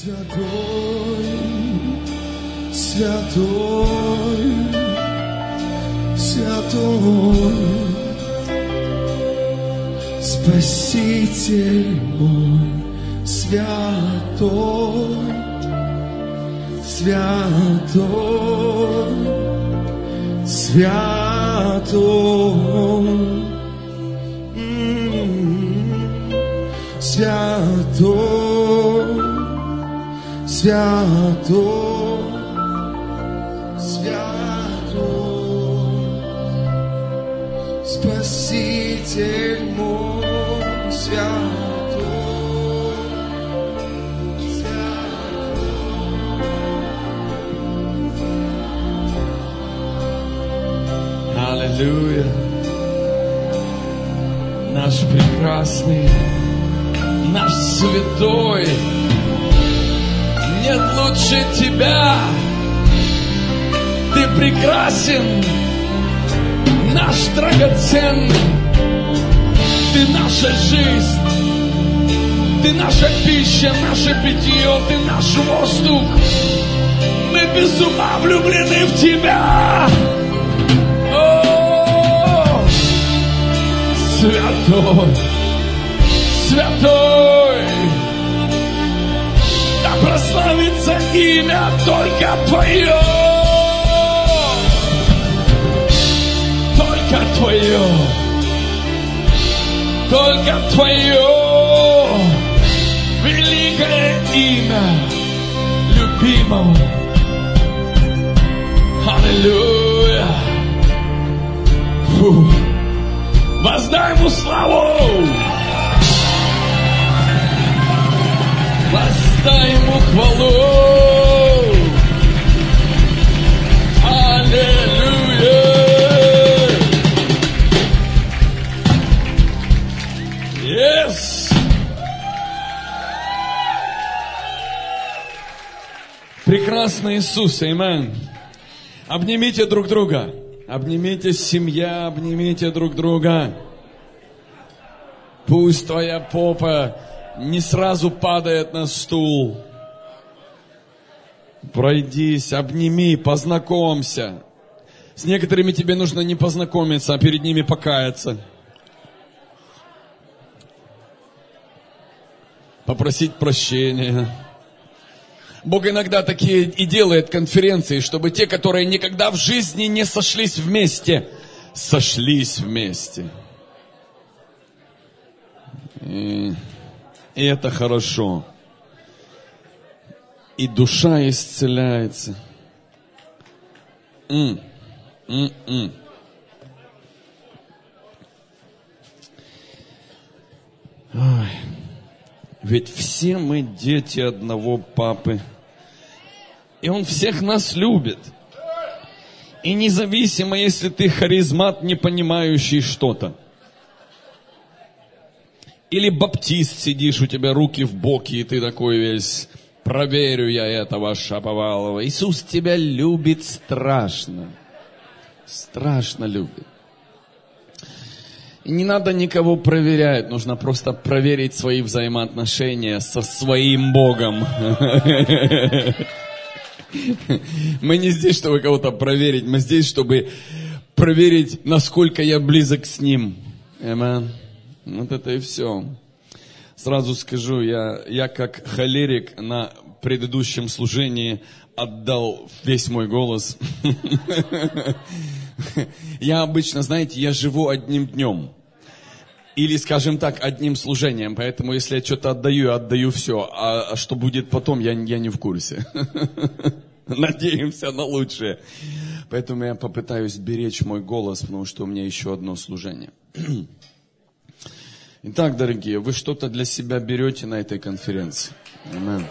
Святой, святой, святой, Спаситель мой, святой, святой, святой, святой, святой, святой, Спаситель мой, святой, святой. Аллилуйя. Наш прекрасный, наш святой, нет лучше тебя. Ты прекрасен, наш драгоценный. Ты наша жизнь, ты наша пища, наше питье, ты наш воздух. Мы без ума влюблены в тебя. О, святой, святой, да прославится имя только Твое, только Твое, только Твое великое имя любимого. Аллилуйя. Фу. Воздай Ему славу. Воздай Ему хвалу. Аллилуйя. Yes. Прекрасный Иисус, аминь. Обнимите друг друга. Обнимите, семья, обнимите друг друга. Пусть твоя попа не сразу падает на стул. Пройдись, обними, познакомься. С некоторыми тебе нужно не познакомиться, а перед ними покаяться. Попросить прощения. Бог иногда такие и делает конференции, чтобы те, которые никогда в жизни не сошлись вместе, сошлись вместе. И это хорошо. И душа исцеляется. Ой. Ведь все мы дети одного папы. И Он всех нас любит. И независимо, если ты харизмат, не понимающий что-то. Или баптист, сидишь, у тебя руки в боки, и ты такой весь: проверю я этого Шаповалова. Иисус тебя любит страшно. Страшно любит. И не надо никого проверять, нужно просто проверить свои взаимоотношения со своим Богом. Мы не здесь, чтобы кого-то проверить, мы здесь, чтобы проверить, насколько я близок с Ним. Аминь. Вот это и все. Сразу скажу, я как холерик на предыдущем служении отдал весь мой голос. Я обычно, знаете, я живу одним днем. Или, скажем так, одним служением. Поэтому, если я что-то отдаю, я отдаю все. А что будет потом, я не в курсе. Надеемся на лучшее. Поэтому я попытаюсь беречь мой голос, потому что у меня еще одно служение. Итак, дорогие, вы что-то для себя берете на этой конференции. Аминь.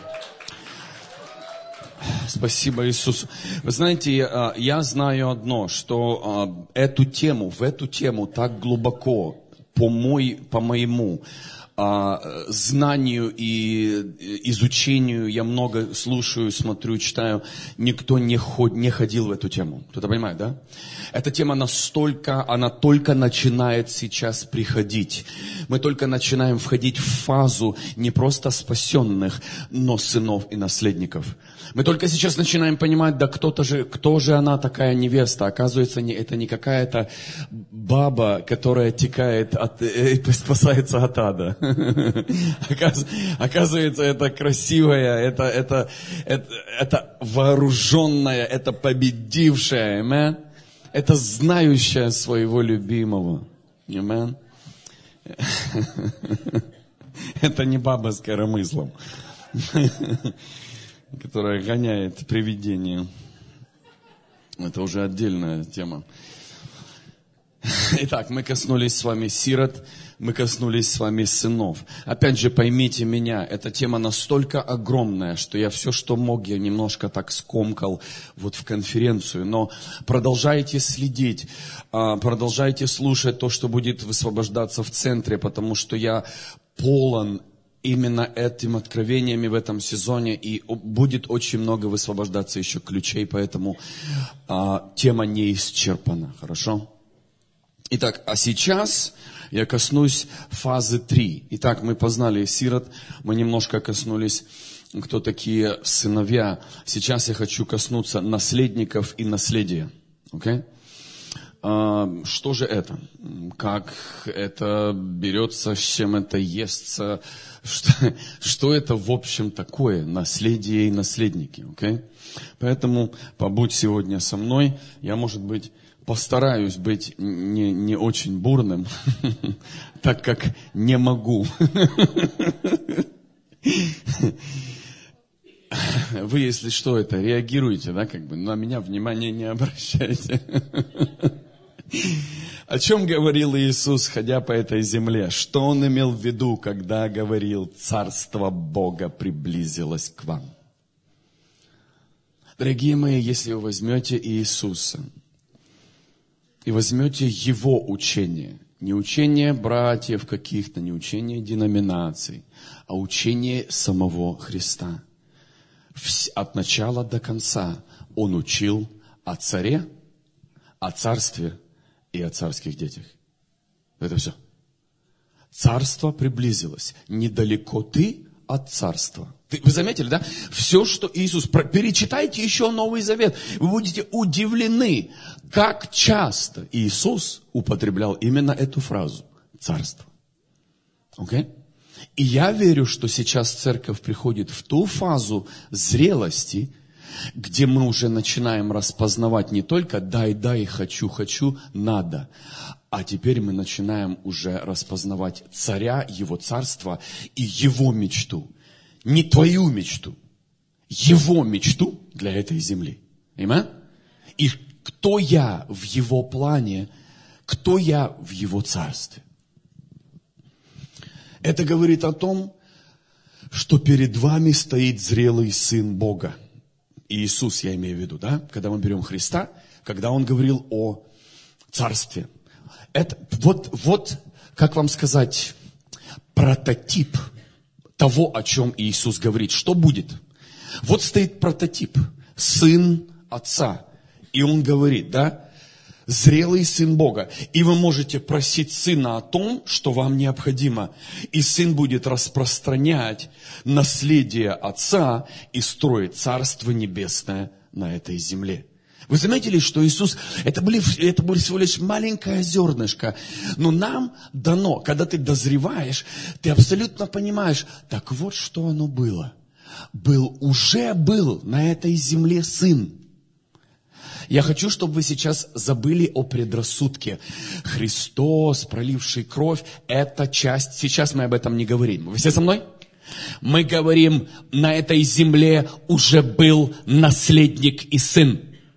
Спасибо Иисусу. Вы знаете, я знаю одно, что в эту тему так глубоко, по-моему, знанию и изучению, я много слушаю, смотрю, читаю, никто не ходил в эту тему. Кто-то понимает, да? Эта тема она только начинает сейчас приходить. Мы только начинаем входить в фазу не просто спасенных, но сынов и наследников. Мы только сейчас начинаем понимать, да кто же она такая невеста? Оказывается, это не какая-то баба, которая текает спасается от ада. Оказывается, это красивая, это вооруженная, это победившая, amen? Это знающая своего любимого, amen? Это не баба с коромыслом, которая гоняет привидение. Это уже отдельная тема. Итак, мы коснулись с вами сирот, мы коснулись с вами сынов. Опять же, поймите меня, эта тема настолько огромная, что я все, что мог, я немножко так скомкал вот в конференцию. Но продолжайте следить, продолжайте слушать то, что будет высвобождаться в центре, потому что я полон именно этим откровениями в этом сезоне, и будет очень много высвобождаться еще ключей, поэтому тема не исчерпана, хорошо? Итак, а сейчас я коснусь фазы 3. Итак, мы познали сирот, мы немножко коснулись, кто такие сыновья. Сейчас я хочу коснуться наследников и наследия. Okay? Что же это? Как это берется, с чем это естся? Что это в общем такое? Наследие и наследники. Okay? Поэтому побудь сегодня со мной. Я, может быть, постараюсь быть не очень бурным, так как не могу. Вы, если что, реагируете, да, на меня внимания не обращайте. О чем говорил Иисус, ходя по этой земле? Что Он имел в виду, когда говорил: «Царство Бога приблизилось к вам»? Дорогие мои, если вы возьмете Иисуса и возьмете Его учение, не учение братьев каких-то, не учение деноминаций, а учение самого Христа. От начала до конца Он учил о царе, о царстве и о царских детях. Это все. Царство приблизилось. Недалеко ты от царства. Вы заметили, да? Все, что Иисус... Перечитайте еще Новый Завет. Вы будете удивлены, как часто Иисус употреблял именно эту фразу. Царство. Окей? И я верю, что сейчас церковь приходит в ту фазу зрелости, где мы уже начинаем распознавать не только «дай, хочу, надо», а теперь мы начинаем уже распознавать царя, его царство и его мечту. Не твою мечту, его мечту для этой земли. Аминь? И кто я в его плане, кто я в его царстве. Это говорит о том, что перед вами стоит зрелый Сын Бога. Иисус, я имею в виду, да? Когда мы берем Христа, когда Он говорил о царстве. Это вот, как вам сказать, прототип того, о чем Иисус говорит. Что будет? Вот стоит прототип. Сын Отца. И Он говорит, да? Зрелый Сын Бога. И вы можете просить Сына о том, что вам необходимо. И Сын будет распространять наследие Отца и строить Царство Небесное на этой земле. Вы заметили, что Иисус, это было всего лишь маленькое зернышко, но нам дано, когда ты дозреваешь, ты абсолютно понимаешь, так вот что оно было. Уже был на этой земле Сын. Я хочу, чтобы вы сейчас забыли о предрассудке. Христос, проливший кровь, это часть. Сейчас мы об этом не говорим. Вы все со мной? Мы говорим, на этой земле уже был наследник и сын.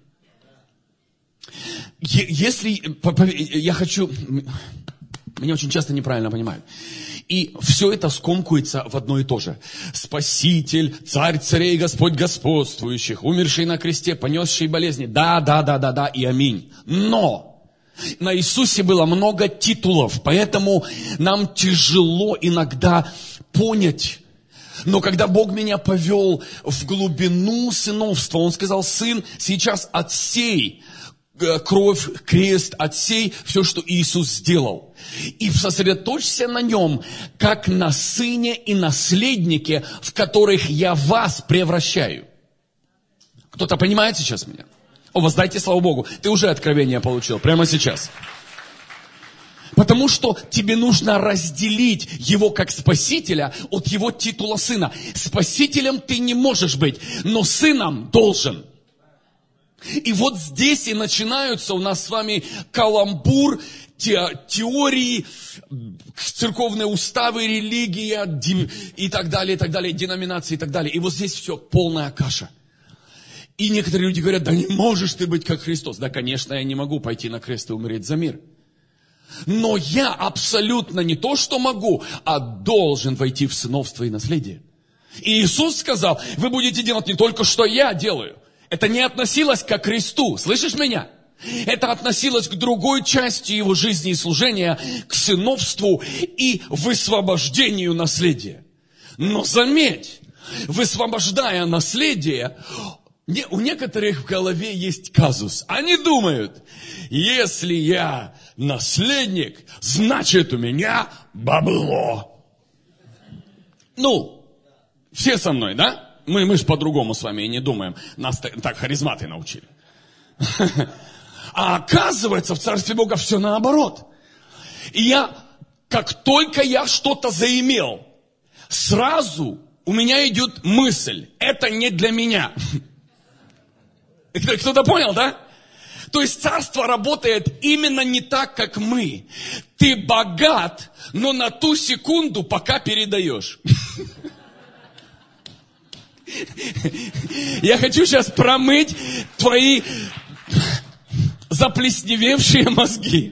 Если я хочу... Меня очень часто неправильно понимают. И все это скомкуется в одно и то же. Спаситель, царь царей, Господь господствующих, умерший на кресте, понесший болезни. Да, и аминь. Но На Иисусе было много титулов, поэтому нам тяжело иногда понять. Но когда Бог меня повел в глубину сыновства, Он сказал: сын, сейчас отсей кровь, крест, отсей все, что Иисус сделал. И сосредоточься на Нем, как на сыне и наследнике, в которых я вас превращаю. Кто-то понимает сейчас меня? О, воздайте слава Богу, ты уже откровение получил, прямо сейчас. Потому что тебе нужно разделить Его как Спасителя от Его титула сына. Спасителем ты не можешь быть, но сыном должен. И вот здесь и начинаются у нас с вами каламбур, теории, церковные уставы, религия и так далее, деноминации и так далее. И вот здесь все полная каша. И некоторые люди говорят: да не можешь ты быть как Христос. Да, конечно, я не могу пойти на крест и умереть за мир. Но я абсолютно не то, что могу, а должен войти в сыновство и наследие. И Иисус сказал: вы будете делать не только, что я делаю. Это не относилось ко кресту. Слышишь меня? Это относилось к другой части его жизни и служения, к сыновству и высвобождению наследия. Но заметь, высвобождая наследие, у некоторых в голове есть казус. Они думают: если я наследник, значит у меня бабло. Ну, все со мной, да? Мы же по-другому с вами и не думаем. Нас так харизматы научили. А оказывается, в Царстве Бога все наоборот. И как только я что-то заимел, сразу у меня идет мысль: это не для меня. Кто-то понял, да? То есть царство работает именно не так, как мы. Ты богат, но на ту секунду, пока передаешь. Я хочу сейчас промыть твои заплесневевшие мозги.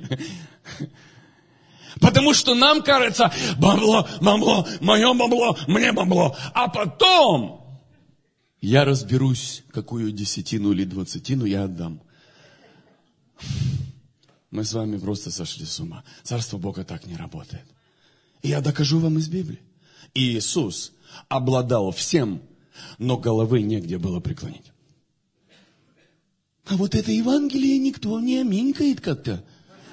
Потому что нам кажется: бабло, мое бабло, мне бабло. А потом я разберусь, какую десятину или двадцатину я отдам. Мы с вами просто сошли с ума. Царство Бога так не работает. И я докажу вам из Библии. Иисус обладал всем, но головы негде было преклонить. А вот это Евангелие никто не аминькает как-то.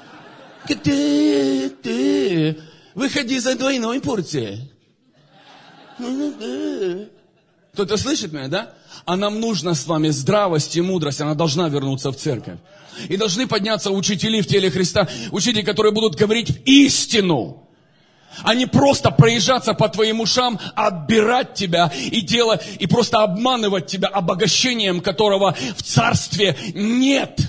Как-то выходи за двойной порцией. Кто-то слышит меня, да? А нам нужно с вами здравость и мудрость. Она должна вернуться в церковь. И должны подняться учители в теле Христа. Учители, которые будут говорить истину. А не просто проезжаться по твоим ушам, отбирать тебя и просто обманывать тебя обогащением, которого в царстве нет.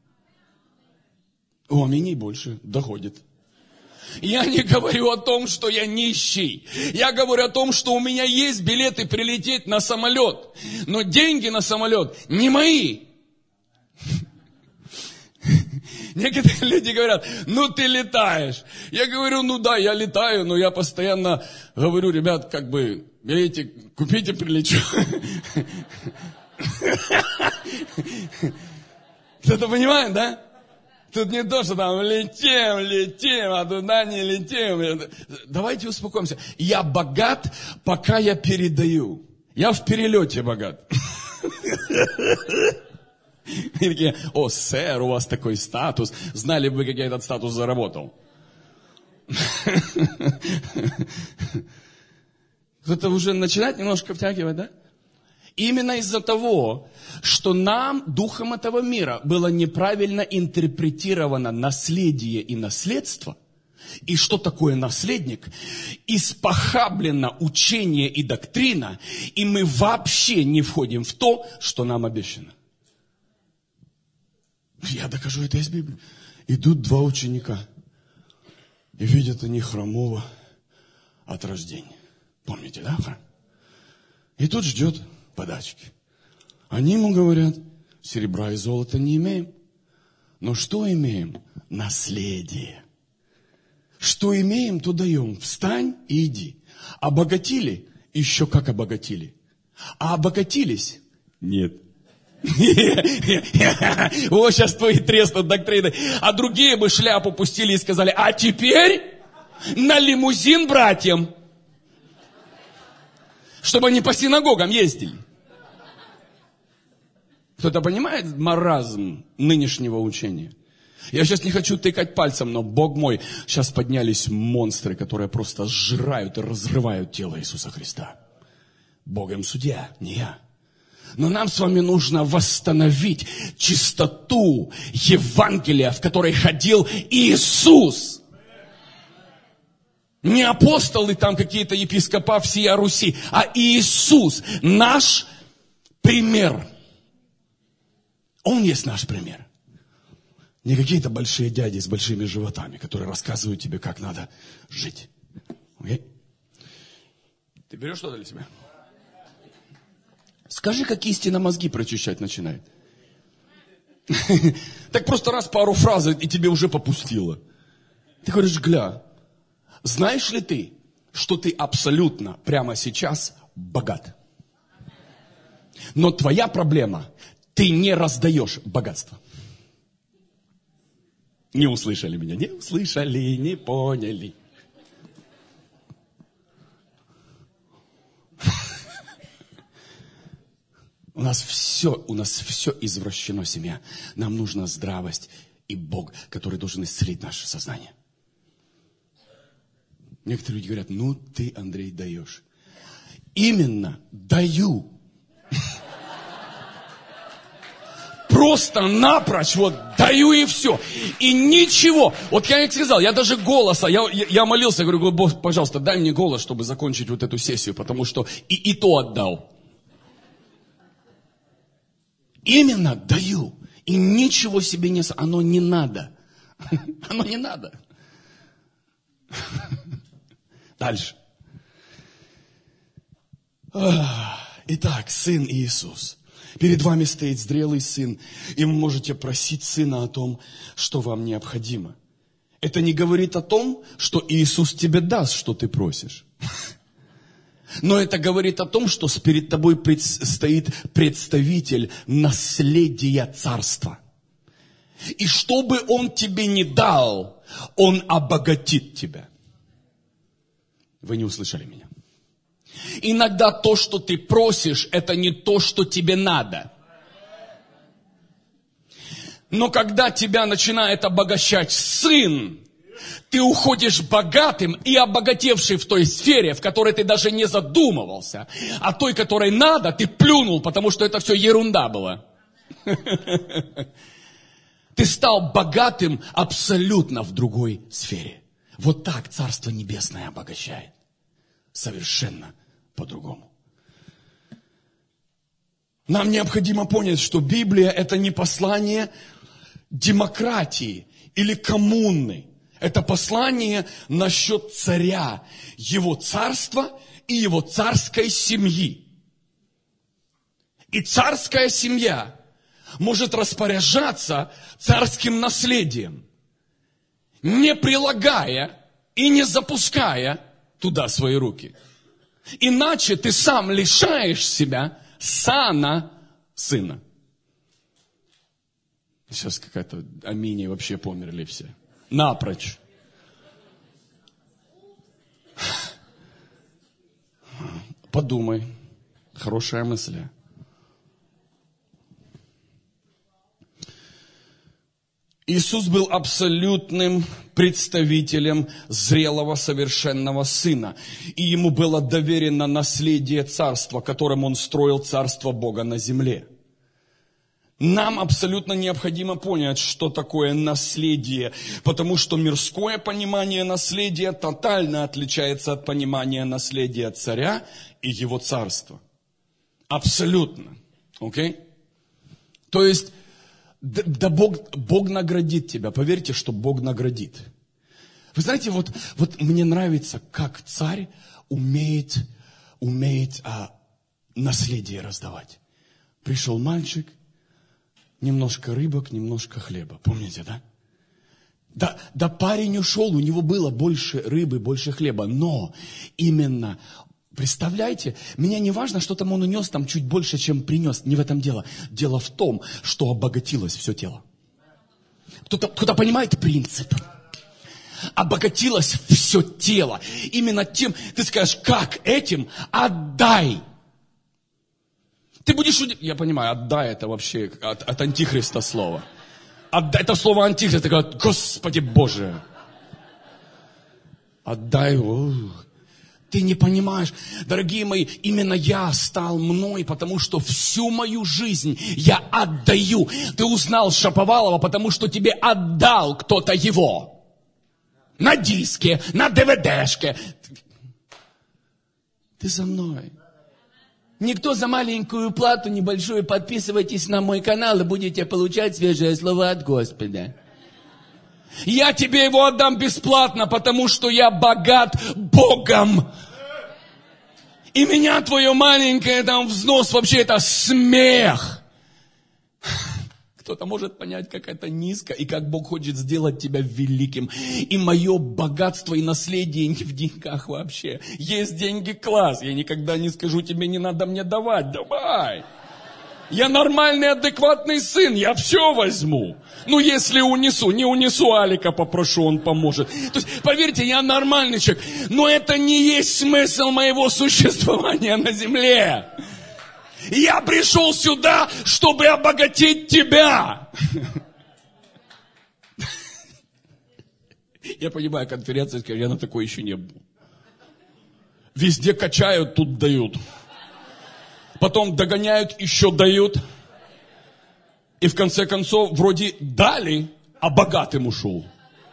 О, мне больше доходит. Я не говорю о том, что я нищий. Я говорю о том, что у меня есть билеты прилететь на самолет. Но деньги на самолет не мои. Некоторые люди говорят: ну ты летаешь. Я говорю: ну да, я летаю, но я постоянно говорю: ребят, берите, купите, прилечу. Кто-то понимает, да? Тут не то, что там летим, а туда не летим. Давайте успокоимся. Я богат, пока я передаю. Я в перелете богат. И такие: о, сэр, у вас такой статус. Знали бы вы, как я этот статус заработал. Кто-то уже начинает немножко втягивать, да? Именно из-за того, что нам, духом этого мира, было неправильно интерпретировано наследие и наследство, и что такое наследник, испохаблено учение и доктрина, и мы вообще не входим в то, что нам обещано. Я докажу это из Библии. Идут два ученика, и видят они хромого от рождения. Помните, да, храм? И тут ждет подачки. Они ему говорят: серебра и золота не имеем. Но что имеем? Наследие. Что имеем, то даем. Встань и иди. Обогатили? Еще как обогатили. А обогатились? Нет. Вот сейчас твои треснут доктрины. А другие бы шляпу пустили и сказали, а теперь на лимузин братьям. Чтобы они по синагогам ездили. Кто-то понимает маразм нынешнего учения? Я сейчас не хочу тыкать пальцем, но, Бог мой, сейчас поднялись монстры, которые просто сжирают и разрывают тело Иисуса Христа. Бог им судья, не я. Но нам с вами нужно восстановить чистоту Евангелия, в которой ходил Иисус. Не апостолы там какие-то епископа всея Руси, а Иисус, наш пример. Он есть наш пример. Не какие-то большие дяди с большими животами, которые рассказывают тебе, как надо жить. Окей? Ты берешь что-то для себя? Скажи, как истина мозги прочищать начинает. Так просто раз пару фраз, и тебе уже попустило. Ты говоришь, гля, знаешь ли ты, что ты абсолютно прямо сейчас богат? Но твоя проблема, ты не раздаешь богатство. Не услышали меня, не услышали, не поняли. У нас все извращено, семья. Нам нужна здравость и Бог, который должен исцелить наше сознание. Некоторые люди говорят, ну ты, Андрей, даешь. Именно даю. Просто напрочь вот даю и все. И ничего. Вот я как сказал, я даже голоса, я молился, говорю, Бог, пожалуйста, дай мне голос, чтобы закончить вот эту сессию, потому что и то отдал. Именно даю. И ничего себе не... Оно не надо. Оно не надо. Дальше. Итак, Сын Иисус. Перед вами стоит зрелый Сын, и вы можете просить Сына о том, что вам необходимо. Это не говорит о том, что Иисус тебе даст, что ты просишь. Но это говорит о том, что перед тобой стоит представитель наследия царства. И что бы он тебе не дал, он обогатит тебя. Вы не услышали меня. Иногда то, что ты просишь, это не то, что тебе надо. Но когда тебя начинает обогащать Сын, ты уходишь богатым и обогатевший в той сфере, в которой ты даже не задумывался. А той, которой надо, ты плюнул, потому что это все ерунда была. Ты стал богатым абсолютно в другой сфере. Вот так Царство Небесное обогащает. Совершенно по-другому. Нам необходимо понять, что Библия это не послание демократии или коммуны. Это послание насчет царя, его царства и его царской семьи. И царская семья может распоряжаться царским наследием, не прилагая и не запуская туда свои руки. Иначе ты сам лишаешь себя сана сына. Сейчас какая-то аминь, вообще померли все. Напрочь. Подумай. Хорошая мысль. Иисус был абсолютным представителем зрелого совершенного Сына. И Ему было доверено наследие царства, которым Он строил царство Бога на земле. Нам абсолютно необходимо понять, что такое наследие, потому что мирское понимание наследия тотально отличается от понимания наследия царя и его царства. Абсолютно. Окей? То есть, да Бог наградит тебя. Поверьте, что Бог наградит. Вы знаете, вот мне нравится, как царь умеет наследие раздавать. Пришел мальчик, немножко рыбок, немножко хлеба. Помните, да? Да парень ушел, у него было больше рыбы, больше хлеба. Но именно Представляете? Меня не важно, что там он унес, там чуть больше, чем принес. Не в этом дело. Дело в том, что обогатилось все тело. Кто-то понимает принцип? Обогатилось все тело. Именно тем, ты скажешь, как этим? Отдай. Ты будешь... Я понимаю, отдай это вообще от антихриста слово. Отдай, это слово антихрист, ты говоришь, Господи Боже. Отдай. Ты не понимаешь, дорогие мои, именно я стал мной, потому что всю мою жизнь я отдаю. Ты узнал Шаповалова, потому что тебе отдал кто-то его. На диске, на ДВДшке. Ты за мной. Никто за маленькую плату небольшую, подписывайтесь на мой канал и будете получать свежее слово от Господа. Я тебе его отдам бесплатно, потому что я богат Богом. И меня твое маленькое там взнос вообще это смех. Кто-то может понять, как это низко, и как Бог хочет сделать тебя великим. И мое богатство и наследие не в деньгах вообще. Есть деньги, класс. Я никогда не скажу тебе, не надо мне давать. Давай. Я нормальный, адекватный сын, я все возьму. Ну, если унесу, не унесу, Алика попрошу, он поможет. То есть, поверьте, я нормальный человек. Но это не есть смысл моего существования на земле. Я пришел сюда, чтобы обогатить тебя. Я понимаю, конференция, я на такой еще не был. Везде качают, тут дают. Потом догоняют, еще дают. И в конце концов, вроде дали, а богатым ушел.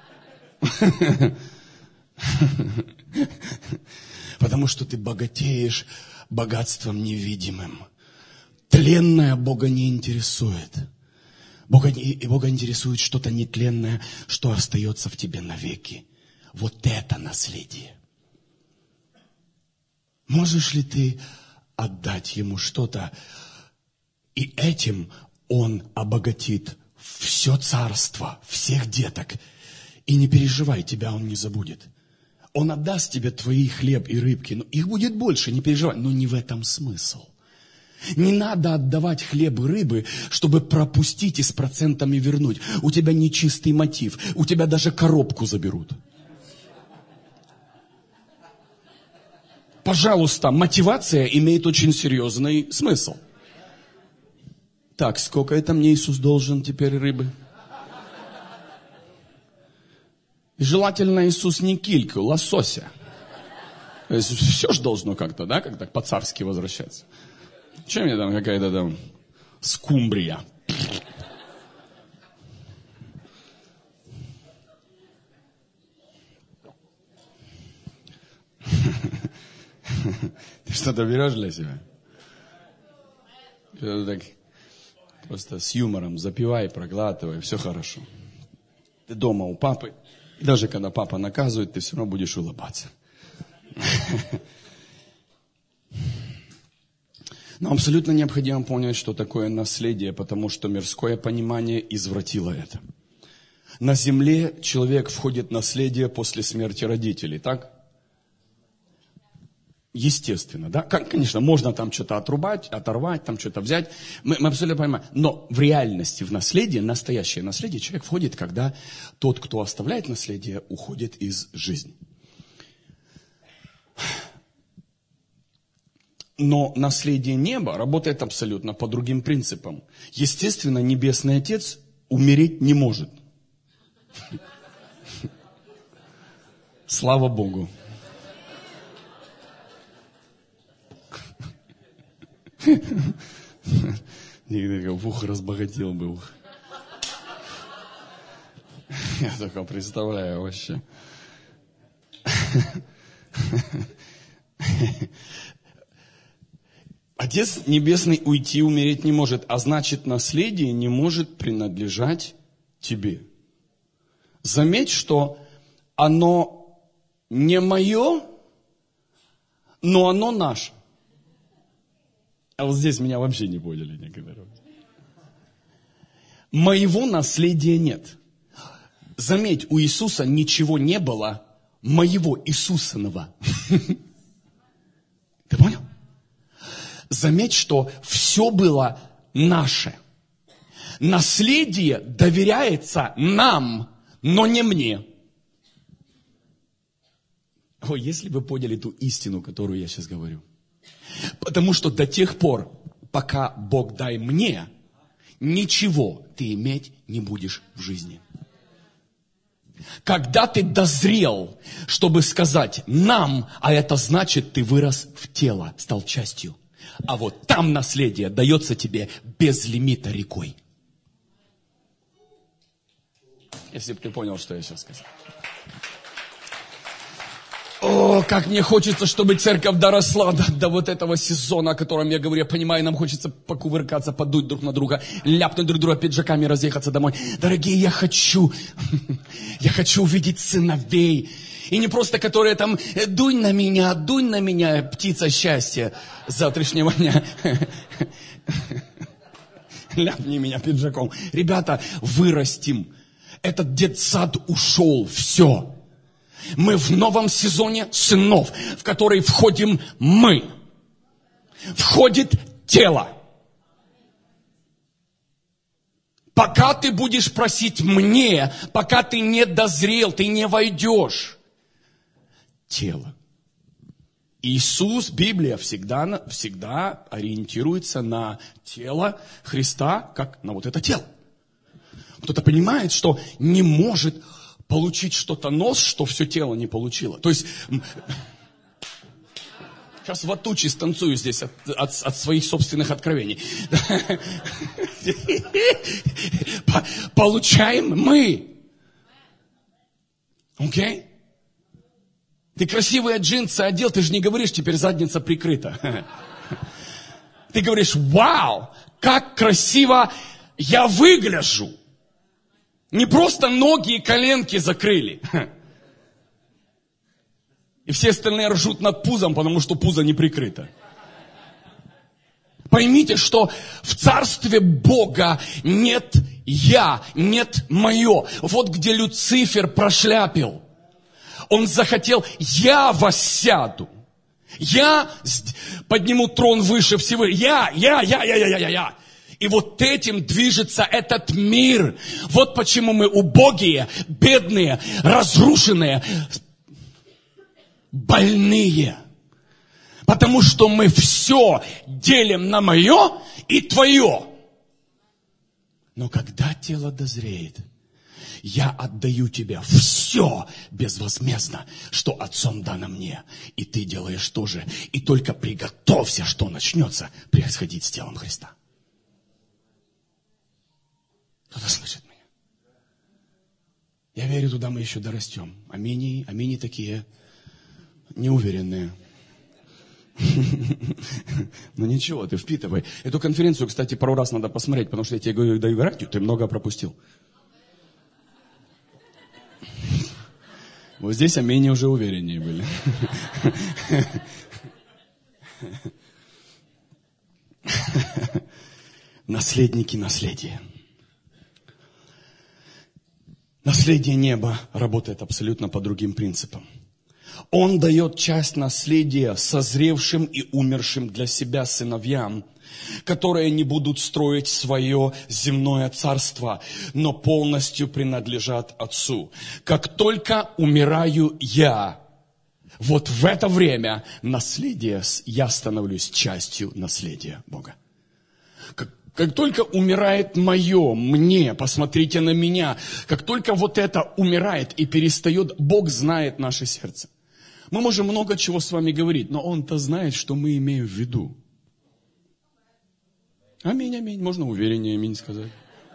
Потому что ты богатеешь богатством невидимым. Тленное Бога не интересует. Бога интересует что-то нетленное, что остается в тебе навеки. Вот это наследие. Можешь ли ты отдать ему что-то, и этим он обогатит все царство, всех деток. И не переживай, тебя он не забудет. Он отдаст тебе твои хлеб и рыбки, но их будет больше, не переживай. Но не в этом смысл. Не надо отдавать хлеб и рыбы, чтобы пропустить и с процентами вернуть. У тебя нечистый мотив, у тебя даже коробку заберут. Пожалуйста, мотивация имеет очень серьезный смысл. Так, сколько это мне Иисус должен теперь рыбы? И желательно Иисус не кильку, лосося. То есть все же должно как-то, да, как-то по-царски возвращаться. Чем мне там какая-то там скумбрия? Ты что-то берешь для себя? Что-то так просто с юмором запивай, проглатывай, все хорошо. Ты дома у папы, и даже когда папа наказывает, ты все равно будешь улыбаться. Нам абсолютно необходимо понять, что такое наследие, потому что мирское понимание извратило это. На земле человек входит в наследие после смерти родителей, так? Естественно, да? Конечно, можно там что-то оторвать, там что-то взять. Мы абсолютно понимаем. Но в реальности, в наследие, настоящее наследие, человек входит, когда тот, кто оставляет наследие, уходит из жизни. Но наследие неба работает абсолютно по другим принципам. Естественно, Небесный Отец умереть не может. Слава Богу. В ухо разбогател бы. Я только представляю вообще. Отец Небесный уйти, умереть не может, а значит, наследие не может принадлежать тебе. Заметь, что оно не мое, но оно наше. А вот здесь меня вообще не поняли некоторые. Моего наследия нет. Заметь, у Иисуса ничего не было моего Иисусиного. заметь, что все было наше. Наследие доверяется нам, но не мне. О, если вы поняли ту истину, которую я сейчас говорю. Потому что до тех пор, пока Бог дай мне, ничего ты иметь не будешь в жизни. Когда ты дозрел, чтобы сказать нам, а это значит, ты вырос в тело, стал частью. А вот там наследие дается тебе без лимита рекой. Если бы ты понял, что я сейчас сказал. О, как мне хочется, чтобы церковь доросла до вот этого сезона, о котором я говорю. Я понимаю, нам хочется покувыркаться, подуть друг на друга, ляпнуть друг друга пиджаками, разъехаться домой. Дорогие, я хочу увидеть сыновей. И не просто, которые там, дунь на меня, птица счастья завтрашнего дня. Ляпни меня пиджаком. Ребята, вырастим. Этот детсад ушел, все. Мы в новом сезоне сынов, в который входим мы. Входит тело. Пока ты будешь просить мне, пока ты не дозрел, ты не войдешь. Тело. Иисус, Библия всегда ориентируется на тело Христа, как на вот это тело. Кто-то понимает, что не может получить что-то нос, что все тело не получило. То есть, сейчас ватучи станцую здесь от своих собственных откровений. Получаем мы. Окей? Ты красивые джинсы одел, ты же не говоришь, теперь задница прикрыта. Ты говоришь, вау, как красиво я выгляжу. Не просто ноги и коленки закрыли. И все остальные ржут над пузом, потому что пузо не прикрыто. Поймите, что в царстве Бога нет я, нет мое. Вот где Люцифер прошляпил. Он захотел, я воссяду. Я подниму трон выше всего. Я. И вот этим движется этот мир. Вот почему мы убогие, бедные, разрушенные, больные. Потому что мы все делим на мое и твое. Но когда тело дозреет, я отдаю тебе все безвозмездно, что Отцом дано мне. И ты делаешь то же. И только приготовься, что начнется происходить с телом Христа. Кто-то слышит меня? Я верю, туда мы еще дорастем. Амини такие неуверенные. Ну ничего, ты впитывай. Эту конференцию, кстати, пару раз надо посмотреть, потому что я тебе говорю, даю гарантию, ты много пропустил. Вот здесь амини уже увереннее были. Наследники наследия. Наследие неба работает абсолютно по другим принципам. Он дает часть наследия созревшим и умершим для себя сыновьям, которые не будут строить свое земное царство, но полностью принадлежат Отцу. Как только умираю я, вот в это время я становлюсь частью наследия Бога. Как только умирает мне, посмотрите на меня, как только вот это умирает и перестает, Бог знает наше сердце. Мы можем много чего с вами говорить, но Он-то знает, что мы имеем в виду. Аминь. Можно увереннее аминь сказать.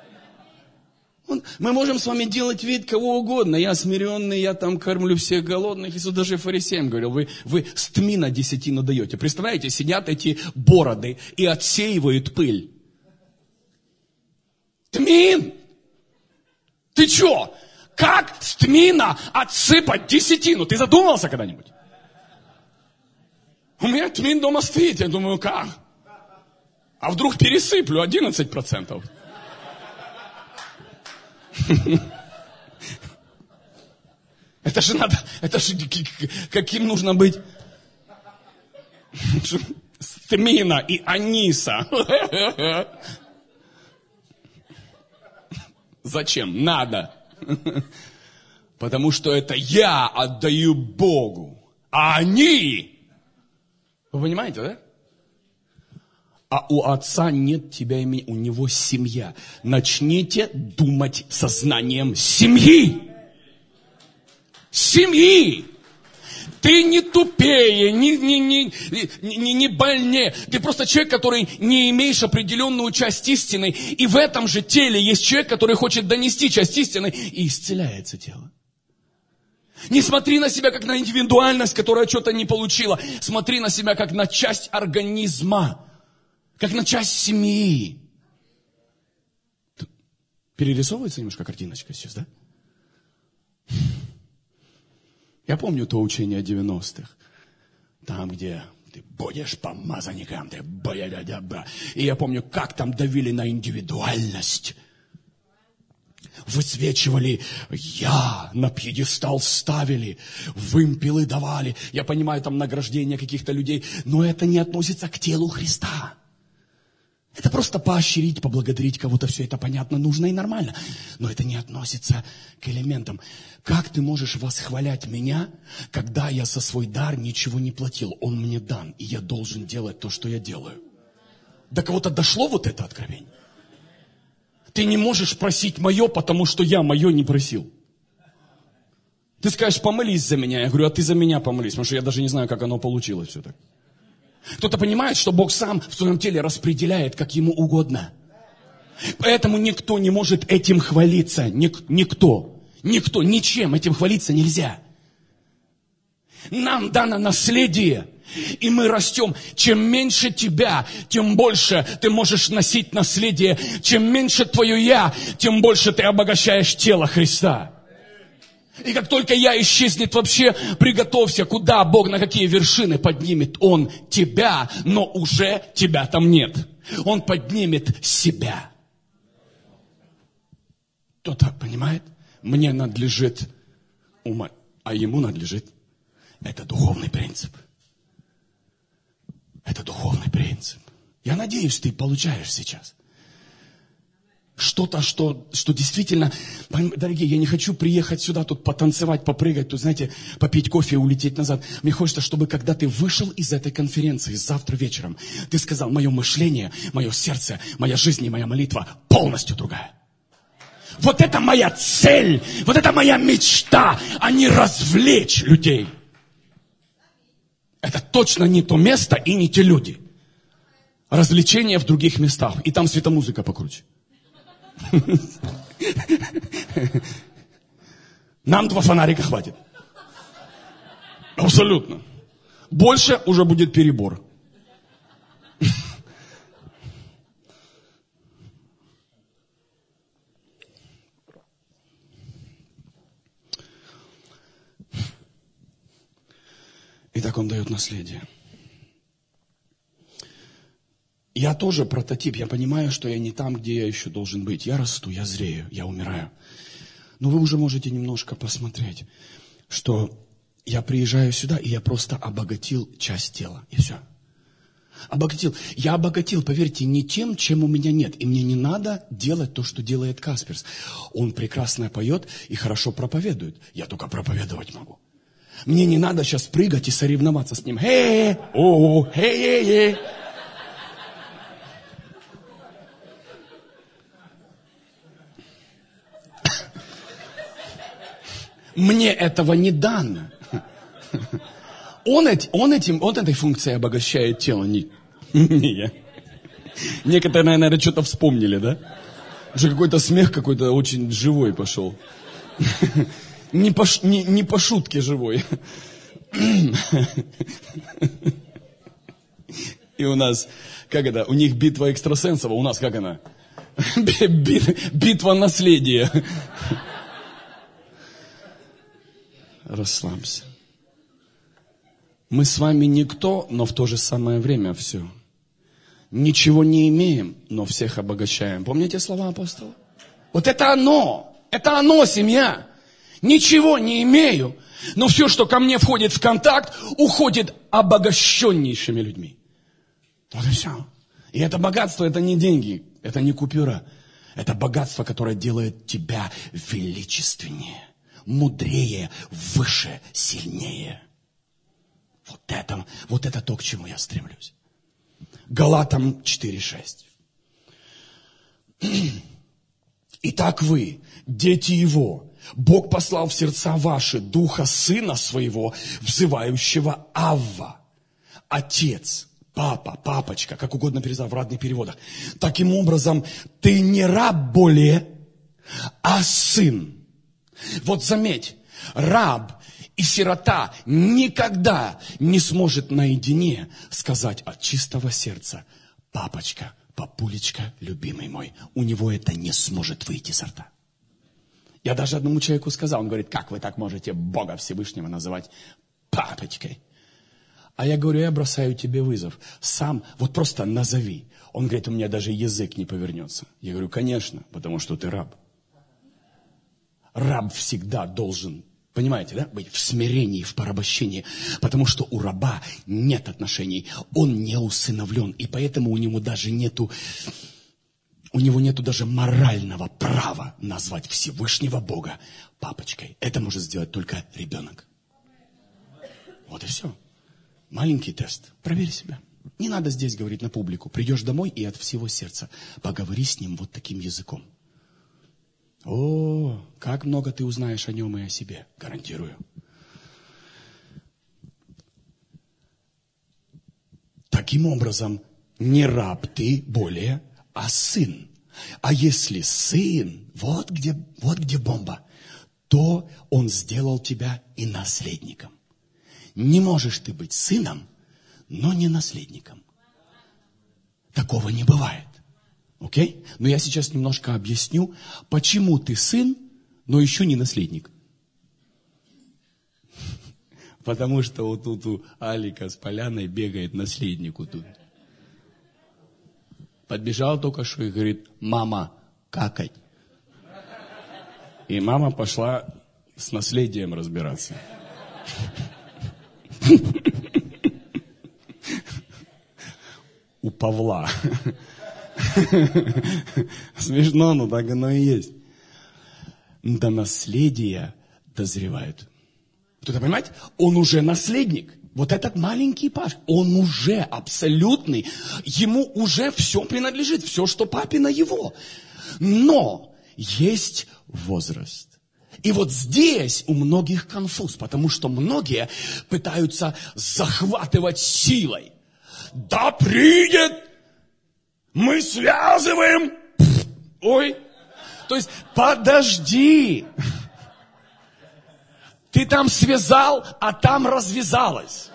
Мы можем с вами делать вид кого угодно. Я смиренный, я там кормлю всех голодных. Иисус даже фарисеям говорил, вы с тмина десятину даете. Представляете, сидят эти бороды и отсеивают пыль. Тмин! Ты что? Как с тмина отсыпать десятину? Ты задумывался когда-нибудь? У меня тмин дома стоит. Я думаю, как? А вдруг пересыплю 11%? Это же каким нужно быть? Тмина и аниса. Зачем? Надо. Потому что это я отдаю Богу, а они... Вы понимаете, да? А у отца нет тебя и меня, у него семья. Начните думать сознанием семьи. Семьи. Ты не тупее, не больнее. Ты просто человек, который не имеешь определенную часть истины. И в этом же теле есть человек, который хочет донести часть истины, и исцеляется тело. Не смотри на себя как на индивидуальность, которая что-то не получила. Смотри на себя как на часть организма, как на часть семьи. Перерисовывается немножко картиночка сейчас, да? Я помню то учение 90-х. Там, где ты будешь помазанником, ты бля-бля-бля. И я помню, как там давили на индивидуальность. Высвечивали я, на пьедестал ставили, вымпелы давали. Я понимаю, там награждение каких-то людей, но это не относится к телу Христа. Это просто поощрить, поблагодарить кого-то, все это понятно, нужно и нормально. Но это не относится к элементам. Как ты можешь восхвалять меня, когда я за свой дар ничего не платил? Он мне дан, и я должен делать то, что я делаю. До кого-то дошло вот это откровение? Ты не можешь просить мое, потому что я мое не просил. Ты скажешь, помолись за меня. Я говорю, а ты за меня помолись, потому что я даже не знаю, как оно получилось все так. Кто-то понимает, что Бог сам в своем теле распределяет, как ему угодно. Поэтому никто не может этим хвалиться. Никто, ничем этим хвалиться нельзя. Нам дано наследие, и мы растем. Чем меньше тебя, тем больше ты можешь носить наследие. Чем меньше твое я, тем больше ты обогащаешь тело Христа. И как только я исчезнет вообще, приготовься, куда Бог, на какие вершины поднимет Он тебя, но уже тебя там нет. Он поднимет себя. Кто-то понимает? Мне надлежит ума, а ему надлежит. Это духовный принцип. Это духовный принцип. Я надеюсь, ты получаешь сейчас. Что-то, что действительно... Дорогие, я не хочу приехать сюда, тут потанцевать, попрыгать, тут, знаете, попить кофе и улететь назад. Мне хочется, чтобы когда ты вышел из этой конференции завтра вечером, ты сказал, мое мышление, мое сердце, моя жизнь и моя молитва полностью другая. Вот это моя цель, вот это моя мечта, а не развлечь людей. Это точно не то место и не те люди. Развлечения в других местах, и там светомузыка покруче. Нам 2 фонарика хватит. Абсолютно. Больше уже будет перебор. Итак, он дает наследие. Я тоже прототип, я понимаю, что я не там, где я еще должен быть. Я расту, я зрею, я умираю. Но вы уже можете немножко посмотреть, что я приезжаю сюда, и я просто обогатил часть тела, и все. Обогатил. Я обогатил, поверьте, не тем, чем у меня нет. И мне не надо делать то, что делает Касперс. Он прекрасно поет и хорошо проповедует. Я только проповедовать могу. Мне не надо сейчас прыгать и соревноваться с ним. Хей. Мне этого не дано. Он этой функцией обогащает тело. Не я. Некоторые, наверное, что-то вспомнили, да? Уже какой-то смех какой-то очень живой пошел. Не по шутке живой. И у нас, как это, у них битва экстрасенсов, а у нас как она? Битва наследия. Расслабься. Мы с вами никто, но в то же самое время все. Ничего не имеем, но всех обогащаем. Помните слова апостола? Вот это оно, семья. Ничего не имею, но все, что ко мне входит в контакт, уходит обогащеннейшими людьми. Вот и все. И это богатство, это не деньги, это не купюра. Это богатство, которое делает тебя величественнее, мудрее, выше, сильнее. Вот это то, к чему я стремлюсь. Галатам 4:6. Итак вы, дети Его, Бог послал в сердца ваши Духа Сына Своего, взывающего Авва, Отец, Папа, Папочка, как угодно переводят в разных переводах. Таким образом, ты не раб более, а сын. Вот заметь, раб и сирота никогда не сможет наедине сказать от чистого сердца: папочка, папулечка, любимый мой. У него это не сможет выйти со рта. Я даже одному человеку сказал, он говорит: как вы так можете Бога Всевышнего называть папочкой? А я говорю: я бросаю тебе вызов. Сам вот просто назови. Он говорит: у меня даже язык не повернется. Я говорю: конечно, потому что ты раб. Раб всегда должен, понимаете, да, быть в смирении, в порабощении, потому что у раба нет отношений, он не усыновлен, и поэтому у него нету даже морального права назвать Всевышнего Бога папочкой. Это может сделать только ребенок. Вот и все. Маленький тест. Проверь себя. Не надо здесь говорить на публику. Придешь домой и от всего сердца поговори с ним вот таким языком. О, как много ты узнаешь о нем и о себе. Гарантирую. Таким образом, не раб ты более, а сын. А если сын, вот где бомба, то он сделал тебя и наследником. Не можешь ты быть сыном, но не наследником. Такого не бывает. Окей? Но я сейчас немножко объясню, почему ты сын, но еще не наследник. Потому что вот тут у Алика с Поляной бегает наследник вот тут. Подбежал только что и говорит: мама, какать. И мама пошла с наследием разбираться. У Павла. Смешно, но так оно и есть. До наследия дозревают. Кто-то понимаете? Он уже наследник. Вот этот маленький Паш, он уже абсолютный. Ему уже все принадлежит, все, что папина, его. Но есть возраст. И вот здесь у многих конфуз, потому что многие пытаются захватывать силой. Да придет! Мы связываем. Ой. То есть, подожди. Ты там связал, а там развязалось.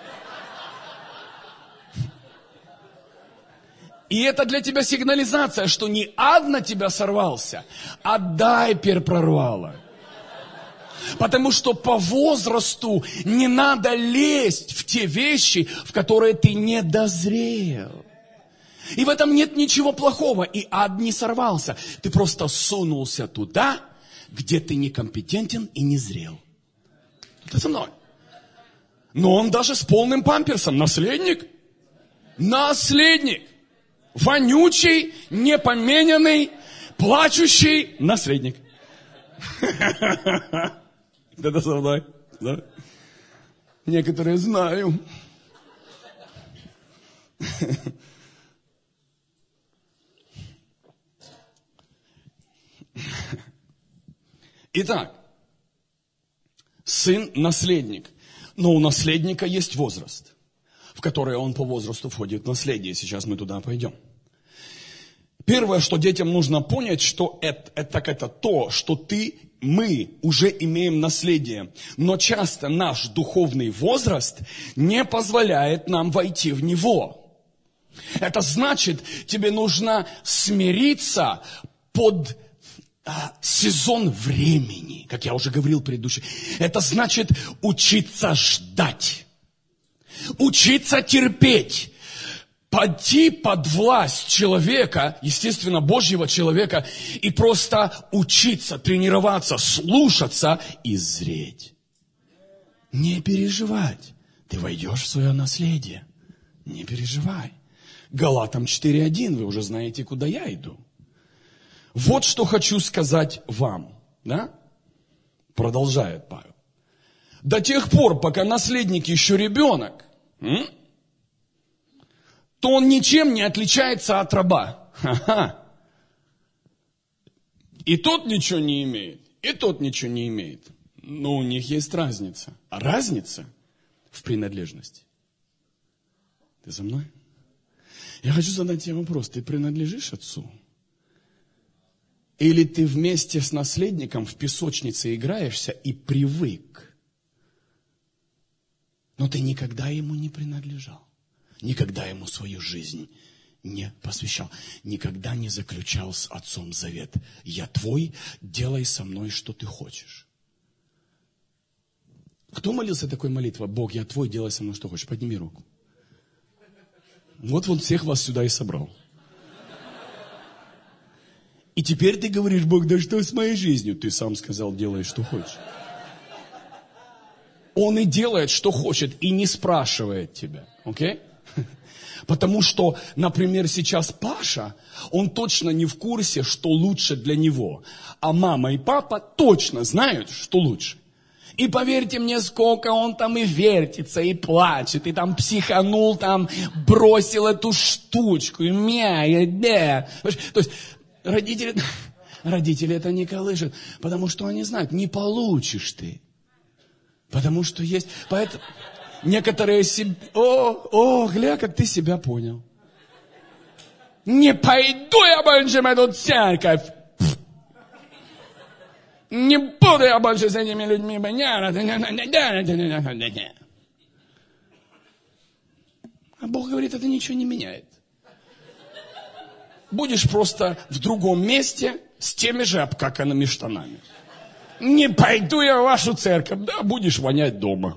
И это для тебя сигнализация, что не ад на тебя сорвался, а дайпер прорвало. Потому что по возрасту не надо лезть в те вещи, в которые ты не дозрел. И в этом нет ничего плохого, и ад не сорвался. Ты просто сунулся туда, где ты некомпетентен и не зрел. Это со мной. Но он даже с полным памперсом. Наследник. Наследник. Вонючий, непоменянный, плачущий наследник. Это со мной. Да? Некоторые знаю. Итак, сын – наследник. Но у наследника есть возраст, в который он по возрасту входит в наследие. Сейчас мы туда пойдем. Первое, что детям нужно понять, что это то, что мы уже имеем наследие. Но часто наш духовный возраст не позволяет нам войти в него. Это значит, тебе нужно смириться под сезон времени, как я уже говорил предыдущий. Это значит учиться ждать, учиться терпеть, пойти под власть человека, естественно, Божьего человека, и просто учиться, тренироваться, слушаться и зреть. Не переживать. Ты войдешь в свое наследие. Не переживай. Галатам 4:1, вы уже знаете, куда я иду. Вот что хочу сказать вам, да? Продолжает Павел. До тех пор, пока наследник еще ребенок, то он ничем не отличается от раба. Ха-ха. И тот ничего не имеет, и тот ничего не имеет. Но у них есть разница. А разница в принадлежности. Ты за мной? Я хочу задать тебе вопрос. Ты принадлежишь отцу? Или ты вместе с наследником в песочнице играешься и привык? Но ты никогда ему не принадлежал. Никогда ему свою жизнь не посвящал. Никогда не заключал с отцом завет. Я твой, делай со мной, что ты хочешь. Кто молился такой молитвой? Бог, я твой, делай со мной, что хочешь. Подними руку. Вот он всех вас сюда и собрал. И теперь ты говоришь, Бог, да что с моей жизнью? Ты сам сказал, делай, что хочешь. Он и делает, что хочет, и не спрашивает тебя. Окей? Потому что, например, сейчас Паша, он точно не в курсе, что лучше для него. А мама и папа точно знают, что лучше. И поверьте мне, сколько он там и вертится, и плачет, и там психанул, там бросил эту штучку, и То есть родители это не колышут, потому что они знают, не получишь ты. Потому что есть... Поэтому некоторые себе... гля, как ты себя понял. Не пойду я больше в эту церковь. Не буду я больше с этими людьми. А Бог говорит, это ничего не меняет. Будешь просто в другом месте с теми же обкаканными штанами. Не пойду я в вашу церковь. Да, будешь вонять дома.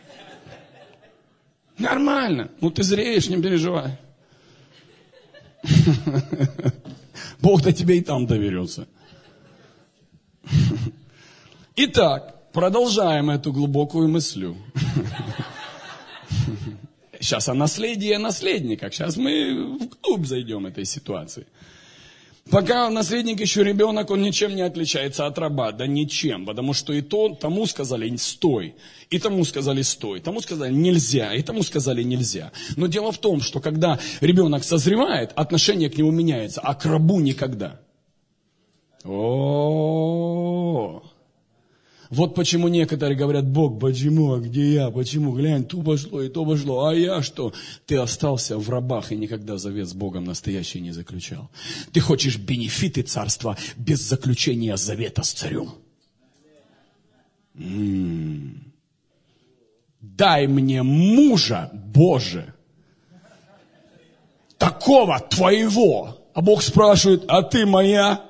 Нормально. Ну, ты зреешь, не переживай. Бог до тебя и там доверется. Итак, продолжаем эту глубокую мысль. Сейчас о наследии и о наследниках. Сейчас мы вглубь зайдем этой ситуации. Пока наследник еще ребенок, он ничем не отличается от раба. Да ничем. Потому что и тому сказали стой, и тому сказали стой, тому сказали нельзя, и тому сказали нельзя. Но дело в том, что когда ребенок созревает, отношение к нему меняется, а к рабу никогда. Вот почему некоторые говорят, Бог, почему, а где я, почему, глянь, то пошло и то пошло, а я что? Ты остался в рабах и никогда завет с Богом настоящий не заключал. Ты хочешь бенефиты царства без заключения завета с царем. Дай мне мужа, Боже, такого твоего. А Бог спрашивает, а ты моя?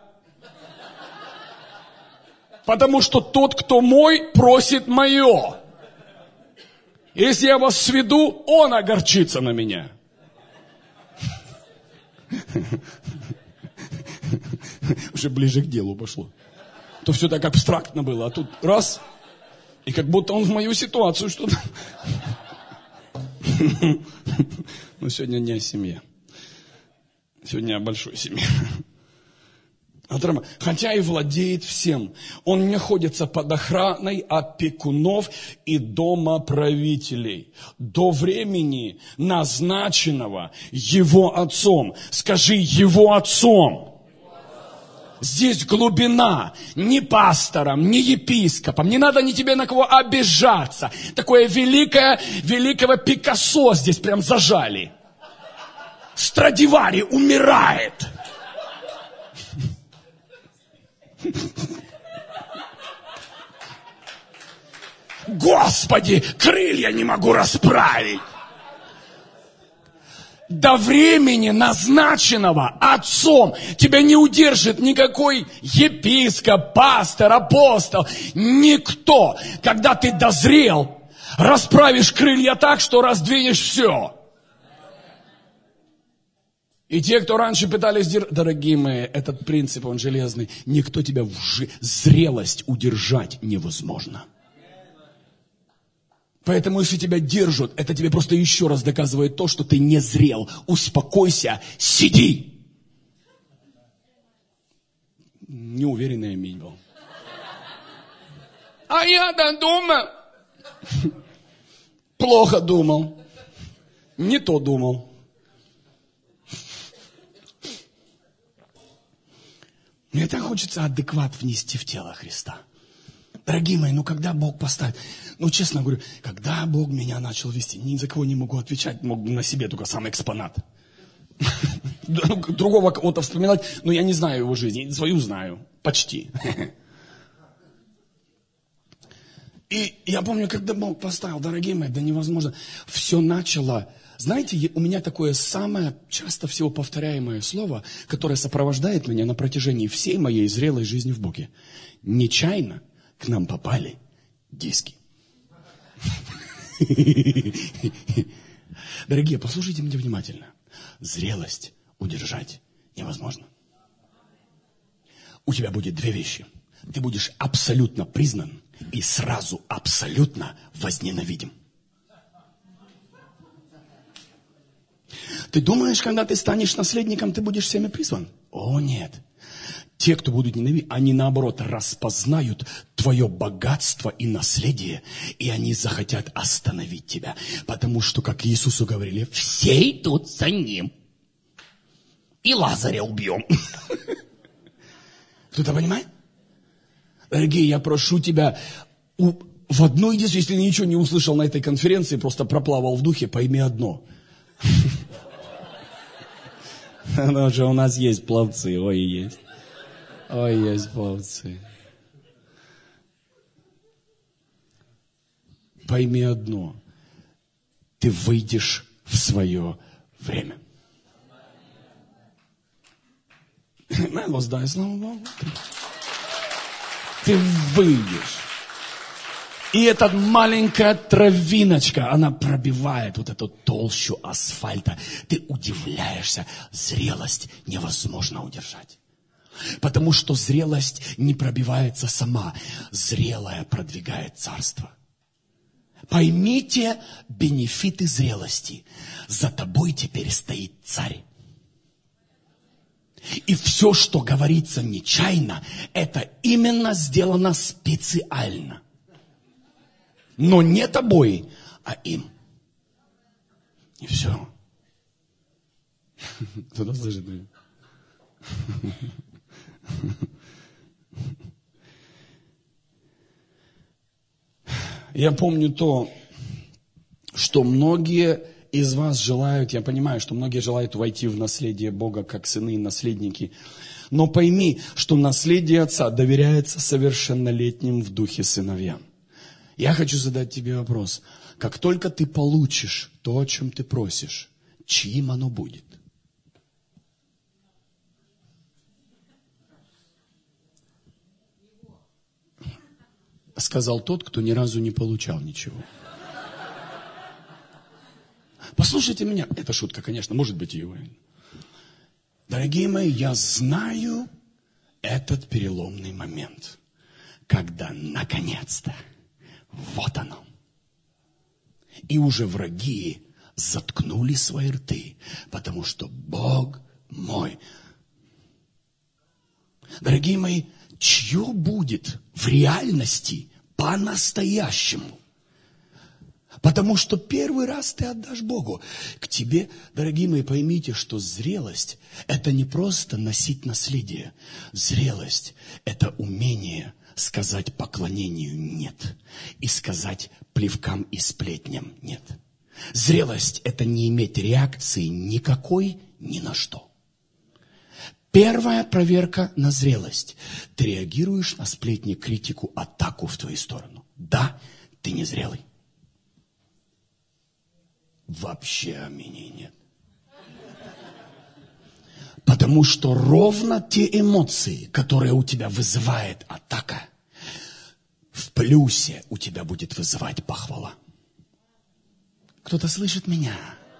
Потому что тот, кто мой, просит мое. Если я вас сведу, он огорчится на меня. Уже ближе к делу пошло. То все так абстрактно было, а тут раз, и как будто он в мою ситуацию что-то. Но сегодня не о семье. Сегодня о большой семье. Хотя и владеет всем. Он находится под охраной опекунов и домоправителей. До времени, назначенного его отцом. Скажи, его отцом. Здесь глубина. Не пастором, не епископом. Не надо ни тебе на кого обижаться. Такое великого Пикассо здесь прям зажали. Страдивари умирает. Господи, крылья не могу расправить. До времени, назначенного отцом, тебя не удержит никакой епископ, пастор, апостол, никто. Когда ты дозрел, расправишь крылья так, что раздвинешь все. И те, кто раньше пытались держать, дорогие мои, этот принцип, он железный. Никто тебя в зрелость удержать невозможно. Поэтому, если тебя держат, это тебе просто еще раз доказывает то, что ты не зрел. Успокойся, сиди. Неуверенный аминь был. А я-то думал. Плохо думал. Не то думал. Мне так хочется адекват внести в тело Христа. Дорогие мои, когда Бог поставит, честно говорю, когда Бог меня начал вести, ни за кого не могу отвечать, могу на себе только сам экспонат. Другого кого-то вспоминать, но я не знаю его жизни, свою знаю, почти. И я помню, когда Бог поставил, дорогие мои, да невозможно, все начало. Знаете, у меня такое самое часто всего повторяемое слово, которое сопровождает меня на протяжении всей моей зрелой жизни в Боге. Нечаянно к нам попали диски. Дорогие, послушайте меня внимательно. Зрелость удержать невозможно. У тебя будет две вещи. Ты будешь абсолютно признан и сразу абсолютно возненавидим. Ты думаешь, когда ты станешь наследником, ты будешь всеми призван? О, нет. Те, кто будут ненавидеть, они наоборот распознают твое богатство и наследие, и они захотят остановить тебя. Потому что, как Иисусу говорили, все идут за ним. И Лазаря убьем. Кто-то понимает? Дорогие, я прошу тебя, в одно единственное, если ты ничего не услышал на этой конференции, просто проплавал в духе, пойми одно. Потому что у нас есть пловцы, ой, есть. Ой, есть пловцы. Пойми одно. Ты выйдешь в свое время. Воздай слава Богу. Ты выйдешь. И эта маленькая травиночка, она пробивает вот эту толщу асфальта. Ты удивляешься. Зрелость невозможно удержать. Потому что зрелость не пробивается сама. Зрелая продвигает царство. Поймите бенефиты зрелости. За тобой теперь стоит царь. И все, что говорится нечаянно, это именно сделано специально. Но не тобой, а им. И все. Кто-то слышит меня? Я помню то, что многие из вас желают, я понимаю, что многие желают войти в наследие Бога как сыны и наследники. Но пойми, что наследие Отца доверяется совершеннолетним в духе сыновьям. Я хочу задать тебе вопрос. Как только ты получишь то, о чем ты просишь, чьим оно будет? Сказал тот, кто ни разу не получал ничего. Послушайте меня. Это шутка, конечно, может быть и его. Дорогие мои, я знаю этот переломный момент, когда наконец-то вот оно. И уже враги заткнули свои рты, потому что Бог мой. Дорогие мои, чье будет в реальности по-настоящему? Потому что первый раз ты отдашь Богу. К тебе, дорогие мои, поймите, что зрелость – это не просто носить наследие. Зрелость – это умение сказать поклонению «нет» и сказать плевкам и сплетням «нет». Зрелость – это не иметь реакции никакой ни на что. Первая проверка на зрелость. Ты реагируешь на сплетни, критику, атаку в твою сторону. Да, ты незрелый. Вообще аминей нет. Потому что ровно те эмоции, которые у тебя вызывает атака, в плюсе у тебя будет вызывать похвала. Кто-то слышит меня?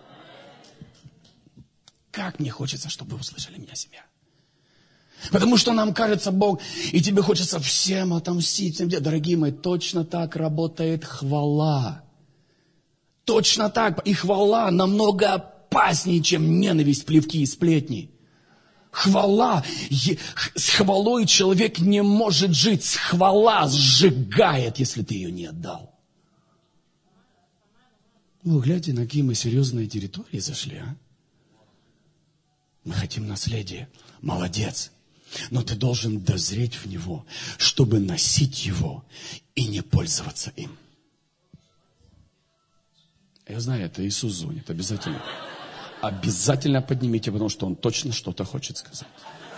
Как мне хочется, чтобы вы услышали меня, семья. Потому что нам кажется Бог, и тебе хочется всем отомстить. Всем. Дорогие мои, точно так работает хвала. Точно так. И хвала намного опаснее, чем ненависть, плевки и сплетни. Хвала. С хвалой человек не может жить. Хвала сжигает, если ты ее не отдал. Вы гляньте, на какие мы серьезные территории зашли, а? Мы хотим наследия. Молодец. Но ты должен дозреть в него, чтобы носить его и не пользоваться им. Я знаю, это Иисус звонит, обязательно. Обязательно поднимите, потому что Он точно что-то хочет сказать.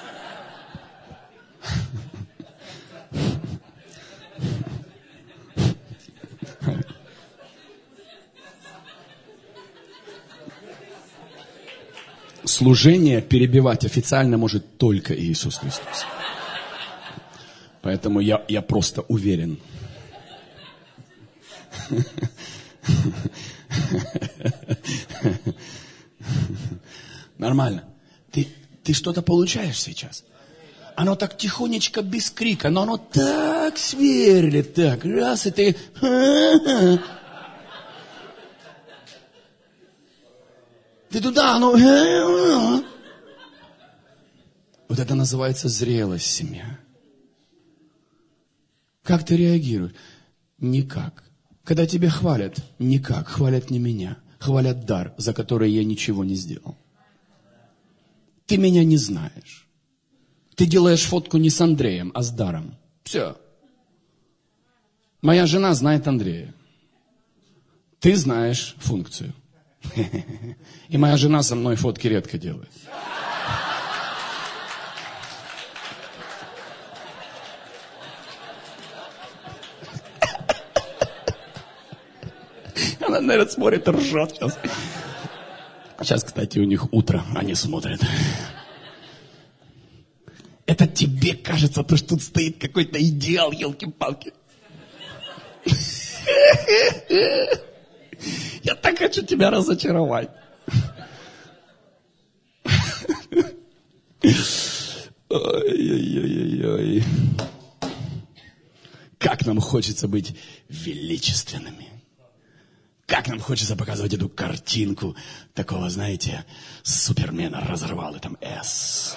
Служение перебивать официально может только Иисус Христос. Поэтому я просто уверен. Нормально. Ты что-то получаешь сейчас. Оно так тихонечко, без крика, но оно так сверлит, так, раз, и ты... Ты туда, оно... Вот это называется зрелость, семья. Как ты реагируешь? Никак. Когда тебя хвалят, никак. Хвалят не меня. Хвалят дар, за который я ничего не сделал. Ты меня не знаешь. Ты делаешь фотку не с Андреем, а с даром. Все. Моя жена знает Андрея. Ты знаешь функцию. И моя жена со мной фотки редко делает. Она, наверное, смотрит и ржет сейчас. Сейчас, кстати, у них утро, они смотрят. Это тебе кажется, то, что тут стоит какой-то идеал, елки-палки. Я так хочу тебя разочаровать. Ой-ой-ой-ой. Как нам хочется быть величественными. Как нам хочется показывать эту картинку такого, знаете, Супермена разорвал, и там «С».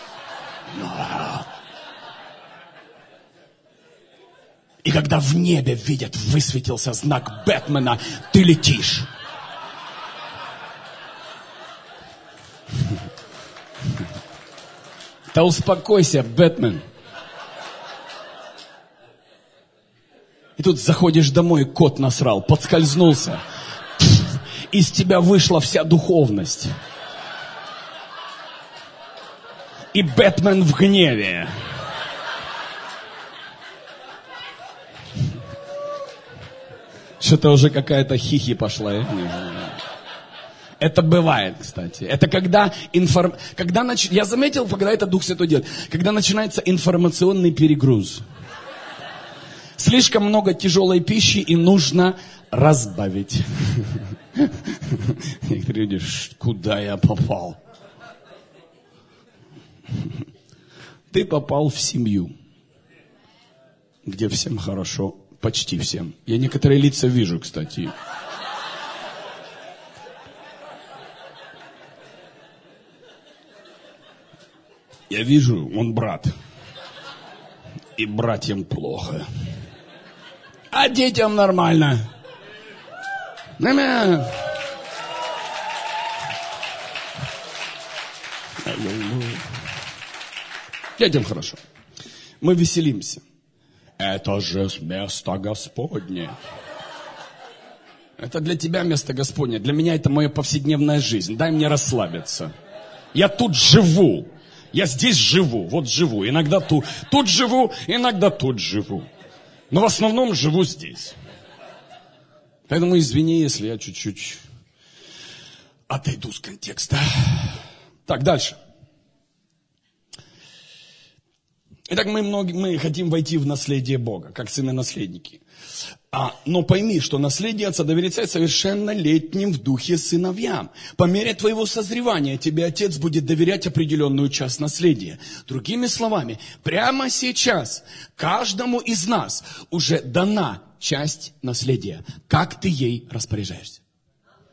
И когда в небе видят, высветился знак Бэтмена, ты летишь. Да успокойся, Бэтмен. И тут заходишь домой, кот насрал, подскользнулся. Из тебя вышла вся духовность. И Бэтмен в гневе. Что-то уже какая-то хихи пошла. Это бывает, кстати. Это когда я заметил, когда это Дух Святой делает, когда начинается информационный перегруз. Слишком много тяжелой пищи, и нужно разбавить. Некоторые люди, куда я попал? Ты попал в семью, где всем хорошо, почти всем. Я некоторые лица вижу, кстати. Я вижу, он брат. И братьям плохо. А детям нормально. Детям хорошо. Мы веселимся. Это же место Господне. Это для тебя место Господне. Для меня это моя повседневная жизнь. Дай мне расслабиться. Я тут живу. Я здесь живу. Вот живу. Иногда тут живу, иногда тут живу. Но в основном живу здесь. Поэтому извини, если я чуть-чуть отойду с контекста. Так, дальше. Итак, мы хотим войти в наследие Бога, как сыны-наследники. Но пойми, что наследие Отца доверяется совершеннолетним в духе сыновьям. По мере твоего созревания тебе Отец будет доверять определенную часть наследия. Другими словами, прямо сейчас каждому из нас уже дана часть наследия. Как ты ей распоряжаешься?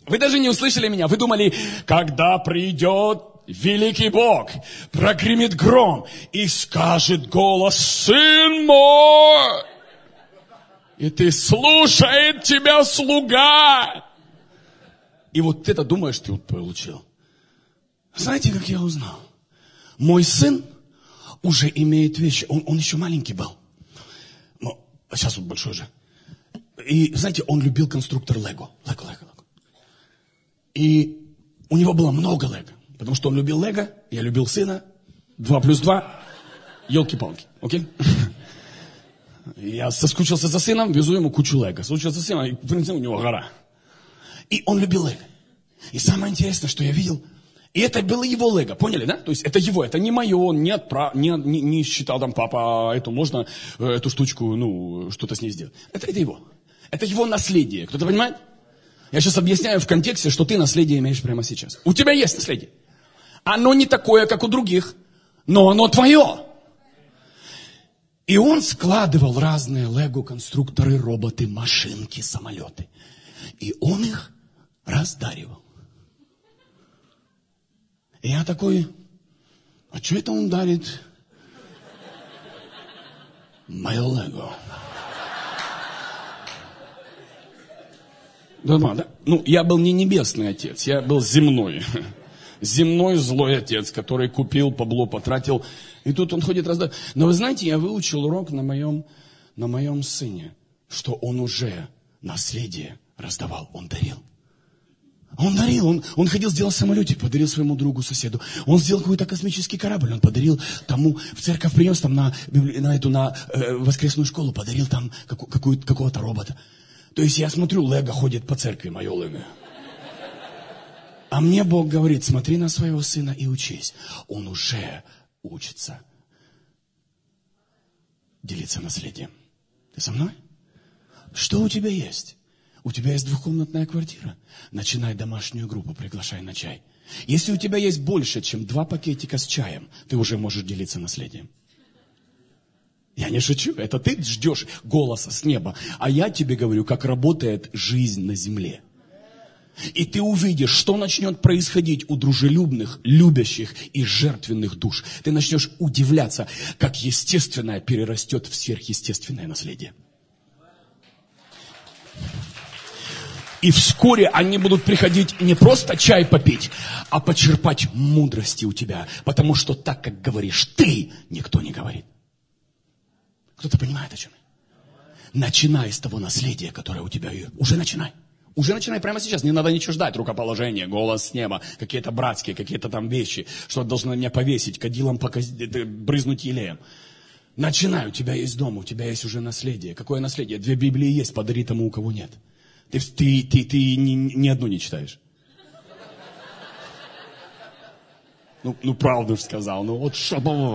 Вы даже не услышали меня. Вы думали, когда придет великий Бог, прогремит гром и скажет голос: «Сын мой!» И ты: «Слушает тебя слуга!» И вот это думаешь, ты вот получил. Знаете, как я узнал? Мой сын уже имеет вещи. Он еще маленький был. А сейчас он большой же. И знаете, он любил конструктор Лего. Лего. И у него было много Лего. Потому что он любил Лего, я любил сына. 2 плюс 2. Елки-палки. Окей? Я соскучился за сыном, везу ему кучу Лего. Соскучился за сыном, и в принципе у него гора. И он любил Лего. И самое интересное, что я видел, и это было его Лего, поняли, да? То есть это его, это не мое, он не считал там: папа, эту штучку, что-то с ней сделать. Это его. Это его наследие. Кто-то понимает? Я сейчас объясняю в контексте, что ты наследие имеешь прямо сейчас. У тебя есть наследие. Оно не такое, как у других, но оно твое. И он складывал разные лего-конструкторы, роботы, машинки, самолеты. И он их раздаривал. И я такой: а что это он дарит? Мое лего. Да? Я был не небесный отец, я был земной. Земной злой отец, который купил, бабло потратил. И тут он ходит раздает. Но вы знаете, я выучил урок на моем сыне, что он уже наследие раздавал, он дарил. Он дарил, он ходил, сделал самолетик, подарил своему другу, соседу. Он сделал какой-то космический корабль, он подарил тому, в церковь принес там на воскресную школу, подарил там какого-то робота. То есть я смотрю, Лего ходит по церкви, мое Лего. А мне Бог говорит: смотри на своего сына и учись. Он уже учится делиться наследием. Ты со мной? Что у тебя есть? У тебя есть 2-комнатная квартира. Начинай домашнюю группу, приглашай на чай. Если у тебя есть больше, чем 2 пакетика с чаем, ты уже можешь делиться наследием. Я не шучу. Это ты ждешь голоса с неба. А я тебе говорю, как работает жизнь на земле. И ты увидишь, что начнет происходить у дружелюбных, любящих и жертвенных душ. Ты начнешь удивляться, как естественное перерастет в сверхъестественное наследие. И вскоре они будут приходить не просто чай попить, а почерпать мудрости у тебя. Потому что так, как говоришь ты, никто не говорит. Кто-то понимает, о чем я? Начинай с того наследия, которое у тебя есть. Уже начинай. Уже начинай прямо сейчас. Не надо ничего ждать. Рукоположение, голос с неба, какие-то братские, какие-то там вещи, что должны меня повесить, кадилом брызнуть елеем. Начинай. У тебя есть дом, у тебя есть уже наследие. Какое наследие? 2 Библии есть, подари тому, у кого нет. Ты ни одну не читаешь. Правду сказал. Вот что.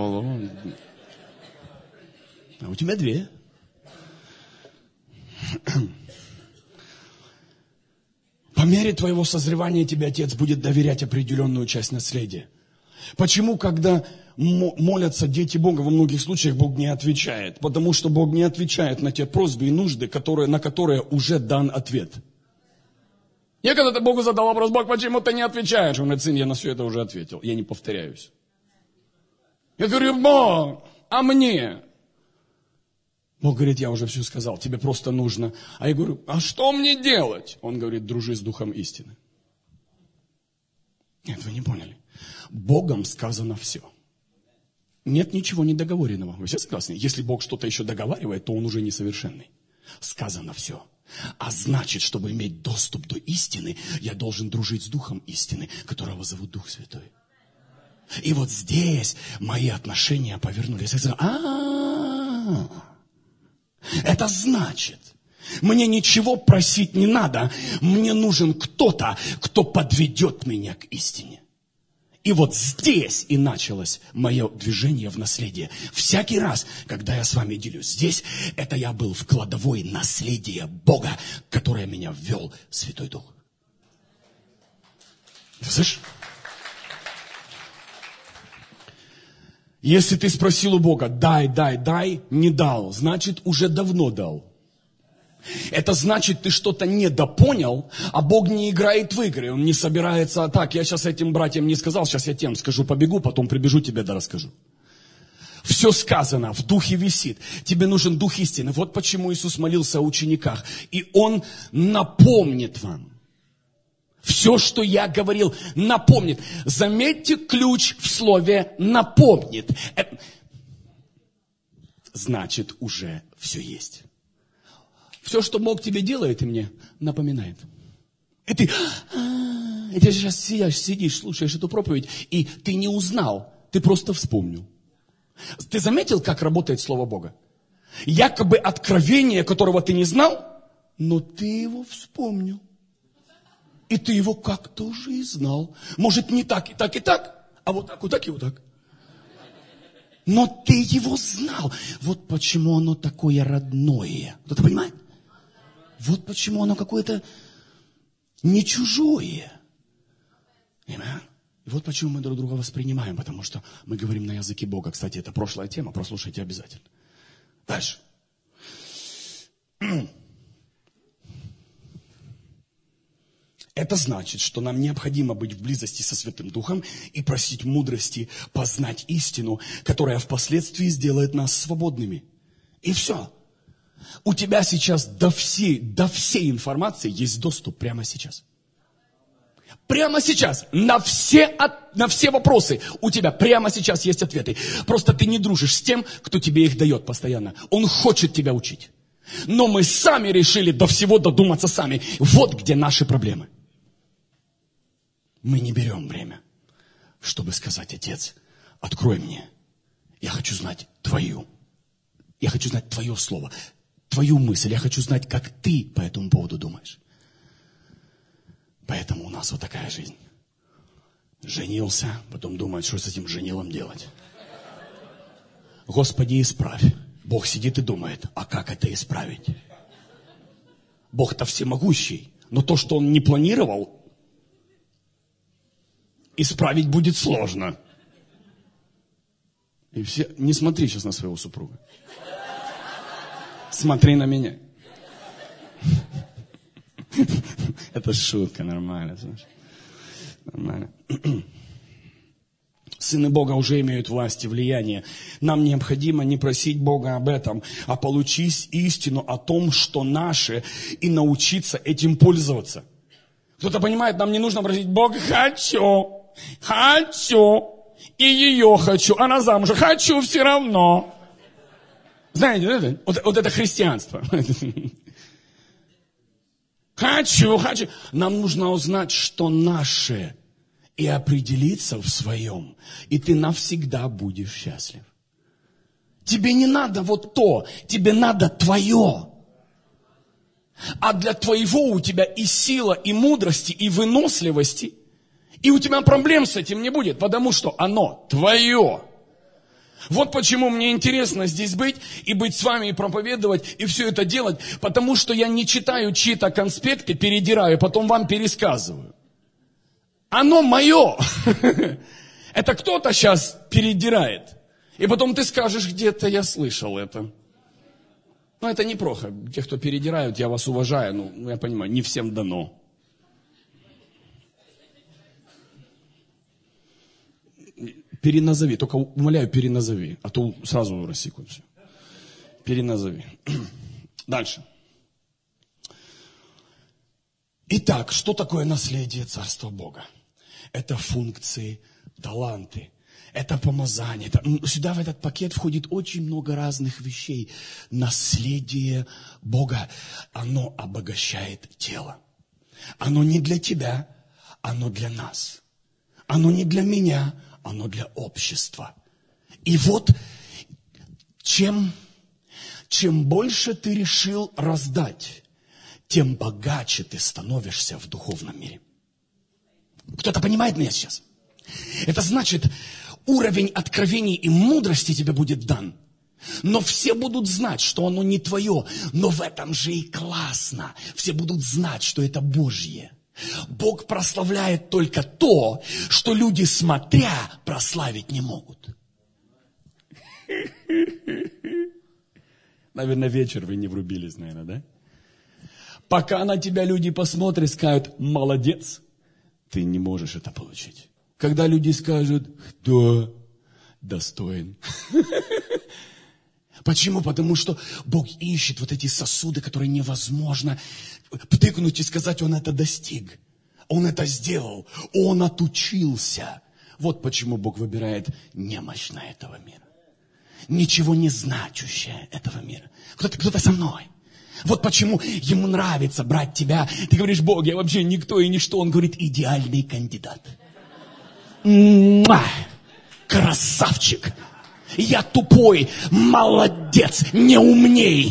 А у тебя 2. По мере твоего созревания тебе Отец будет доверять определенную часть наследия. Почему, когда молятся дети Бога, во многих случаях Бог не отвечает? Потому что Бог не отвечает на те просьбы и нужды, на которые уже дан ответ. Я когда-то Богу задал вопрос: Бог, почему ты не отвечаешь? Он говорит: сын, я на все это уже ответил, я не повторяюсь. Я говорю: Бог, а мне? Бог говорит: я уже все сказал, тебе просто нужно. А я говорю: а что мне делать? Он говорит: дружи с Духом истины. Нет, вы не поняли. Богом сказано все. Нет ничего недоговоренного. Вы все согласны? Если Бог что-то еще договаривает, то Он уже несовершенный. Сказано все. А значит, чтобы иметь доступ до истины, я должен дружить с Духом истины, которого зовут Дух Святой. И вот здесь мои отношения повернулись. Я сказал: это значит, мне ничего просить не надо. Мне нужен кто-то, кто подведет меня к истине. И вот здесь и началось мое движение в наследие. Всякий раз, когда я с вами делюсь здесь, это я был в кладовой наследия Бога, которое меня ввел Святой Дух. Ты слышишь? Если ты спросил у Бога: дай, не дал, значит, уже давно дал. Это значит, ты что-то недопонял, а Бог не играет в игры. Он не собирается, так, я сейчас этим братьям не сказал, сейчас я тем скажу, побегу, потом прибежу, тебе да расскажу. Все сказано, в духе висит. Тебе нужен дух истины. Вот почему Иисус молился о учениках. И Он напомнит вам. Все, что я говорил, напомнит. Заметьте ключ в слове «напомнит». Значит, уже все есть. Все, что Бог тебе делает и мне, напоминает. И ты сейчас сидишь, слушаешь эту проповедь, и ты не узнал, ты просто вспомнил. Ты заметил, как работает Слово Бога? Якобы откровение, которого ты не знал, но ты его вспомнил. И ты его как-то уже и знал. Может, не так, и так, и так, а вот так, вот так и вот так. Но ты его знал. Вот почему оно такое родное. Кто-то понимает? Вот почему оно какое-то не чужое. Amen. И вот почему мы друг друга воспринимаем, потому что мы говорим на языке Бога. Кстати, это прошлая тема, прослушайте обязательно. Дальше. Это значит, что нам необходимо быть в близости со Святым Духом и просить мудрости познать истину, которая впоследствии сделает нас свободными. И все. У тебя сейчас до всей информации есть доступ прямо сейчас. Прямо сейчас. На все вопросы у тебя прямо сейчас есть ответы. Просто ты не дружишь с тем, кто тебе их дает постоянно. Он хочет тебя учить. Но мы сами решили до всего додуматься сами. Вот где наши проблемы. Мы не берем время, чтобы сказать: Отец, открой мне. Я хочу знать Твою. Я хочу знать Твое слово, Твою мысль. Я хочу знать, как Ты по этому поводу думаешь. Поэтому у нас вот такая жизнь. Женился, потом думает, что с этим женилом делать. Господи, исправь. Бог сидит и думает, а как это исправить? Бог-то всемогущий, но то, что Он не планировал, исправить будет сложно. И все, не смотри сейчас на своего супруга. Смотри на меня. Это шутка, нормально. Нормально. Сыны Бога уже имеют власть и влияние. Нам необходимо не просить Бога об этом, а получить истину о том, что наше, и научиться этим пользоваться. Кто-то понимает, нам не нужно просить: Бог, хочу, и ее хочу, она замужем, хочу все равно. Знаете, вот это христианство. Хочу. Нам нужно узнать, что наше, и определиться в своем, и ты навсегда будешь счастлив. Тебе не надо вот то, тебе надо твое. А для твоего у тебя и сила, и мудрости, и выносливости, и у тебя проблем с этим не будет, потому что оно твое. Вот почему мне интересно здесь быть, и быть с вами, и проповедовать, и все это делать, потому что я не читаю чьи-то конспекты, передираю, потом вам пересказываю. Оно мое. Это кто-то сейчас передирает. И потом ты скажешь: где-то я слышал это. Но это неплохо. Те, кто передирают, я вас уважаю. Ну, я понимаю, не всем дано. Переназови, только умоляю, переназови, а то сразу рассекут все. Переназови. Дальше. Итак, что такое наследие Царства Бога? Это функции, таланты, это помазание. Сюда в этот пакет входит очень много разных вещей. Наследие Бога, оно обогащает тело. Оно не для тебя, оно для нас. Оно не для меня, оно для общества. И вот, чем больше ты решил раздать, тем богаче ты становишься в духовном мире. Кто-то понимает меня сейчас? Это значит, уровень откровений и мудрости тебе будет дан. Но все будут знать, что оно не твое. Но в этом же и классно. Все будут знать, что это Божье. Бог прославляет только то, что люди, смотря, прославить не могут. Наверное, вечер вы не врубились, наверное, да? Пока на тебя люди посмотрят, скажут «молодец», ты не можешь это получить. Когда люди скажут «да, достоин». Почему? Потому что Бог ищет вот эти сосуды, которые невозможно втыкнуть и сказать, Он это достиг. Он это сделал. Он отучился. Вот почему Бог выбирает немощное этого мира. Ничего не значащее этого мира. Кто-то со мной. Вот почему Ему нравится брать тебя. Ты говоришь, Бог, я вообще никто и ничто. Он говорит, идеальный кандидат. Красавчик. Я тупой, молодец, не умней.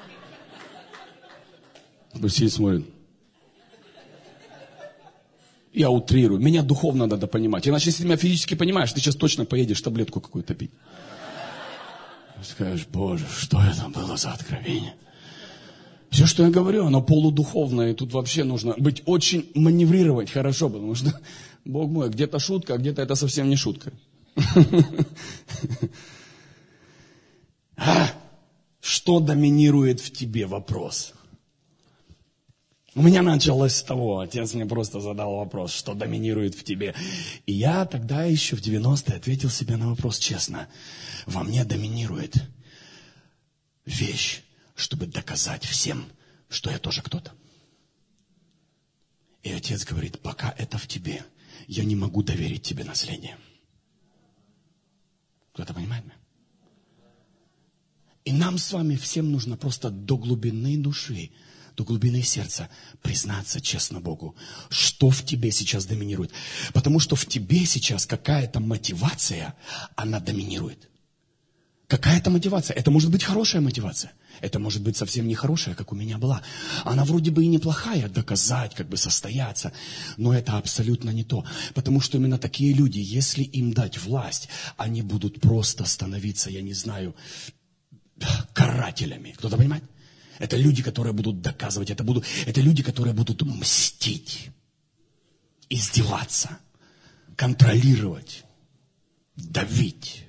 Все смотрят. Я утрирую. Меня духовно надо понимать. Иначе, если ты меня физически понимаешь, ты сейчас точно поедешь таблетку какую-то пить. Скажешь, Боже, что это было за откровение? Все, что я говорю, оно полудуховное. И тут вообще нужно быть очень маневрировать хорошо, потому что, Бог мой, где-то шутка, а где-то это совсем не шутка. Что доминирует в тебе? Вопрос. У меня началось с того, отец мне просто задал вопрос, что доминирует в тебе. И я тогда еще в 90-е ответил себе на вопрос честно. Во мне доминирует вещь, чтобы доказать всем, что я тоже кто-то. И отец говорит, пока это в тебе, я не могу доверить тебе наследие. Кто-то понимает меня? И нам с вами всем нужно просто до глубины души, до глубины сердца признаться честно Богу, что в тебе сейчас доминирует. Потому что в тебе сейчас какая-то мотивация, она доминирует. Какая-то мотивация. Это может быть хорошая мотивация. Это может быть совсем не хорошая, как у меня была. Она вроде бы и неплохая, доказать, как бы состояться. Но это абсолютно не то. Потому что именно такие люди, если им дать власть, они будут просто становиться, я не знаю, карателями. Кто-то понимает? Это люди, которые будут доказывать. Это люди, которые будут мстить, издеваться, контролировать, давить.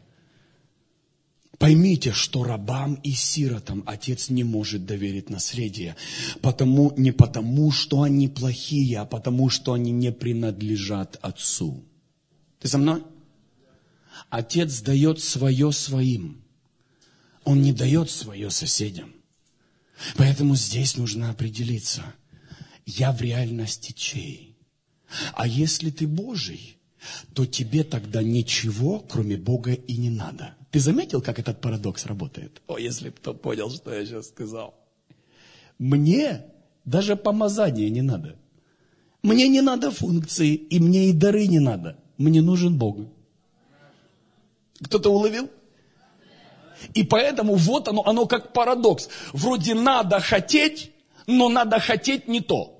Поймите, что рабам и сиротам отец не может доверить наследие. Не потому, что они плохие, а потому, что они не принадлежат отцу. Ты со мной? Отец дает свое своим. Он не дает свое соседям. Поэтому здесь нужно определиться. Я в реальности чей? А если ты Божий, то тебе тогда ничего, кроме Бога, и не надо. Ты заметил, как этот парадокс работает? О, если бы кто понял, что я сейчас сказал. Мне даже помазание не надо. Мне не надо функции, и мне и дары не надо. Мне нужен Бог. Кто-то уловил? И поэтому вот оно как парадокс. Вроде надо хотеть, но надо хотеть не то.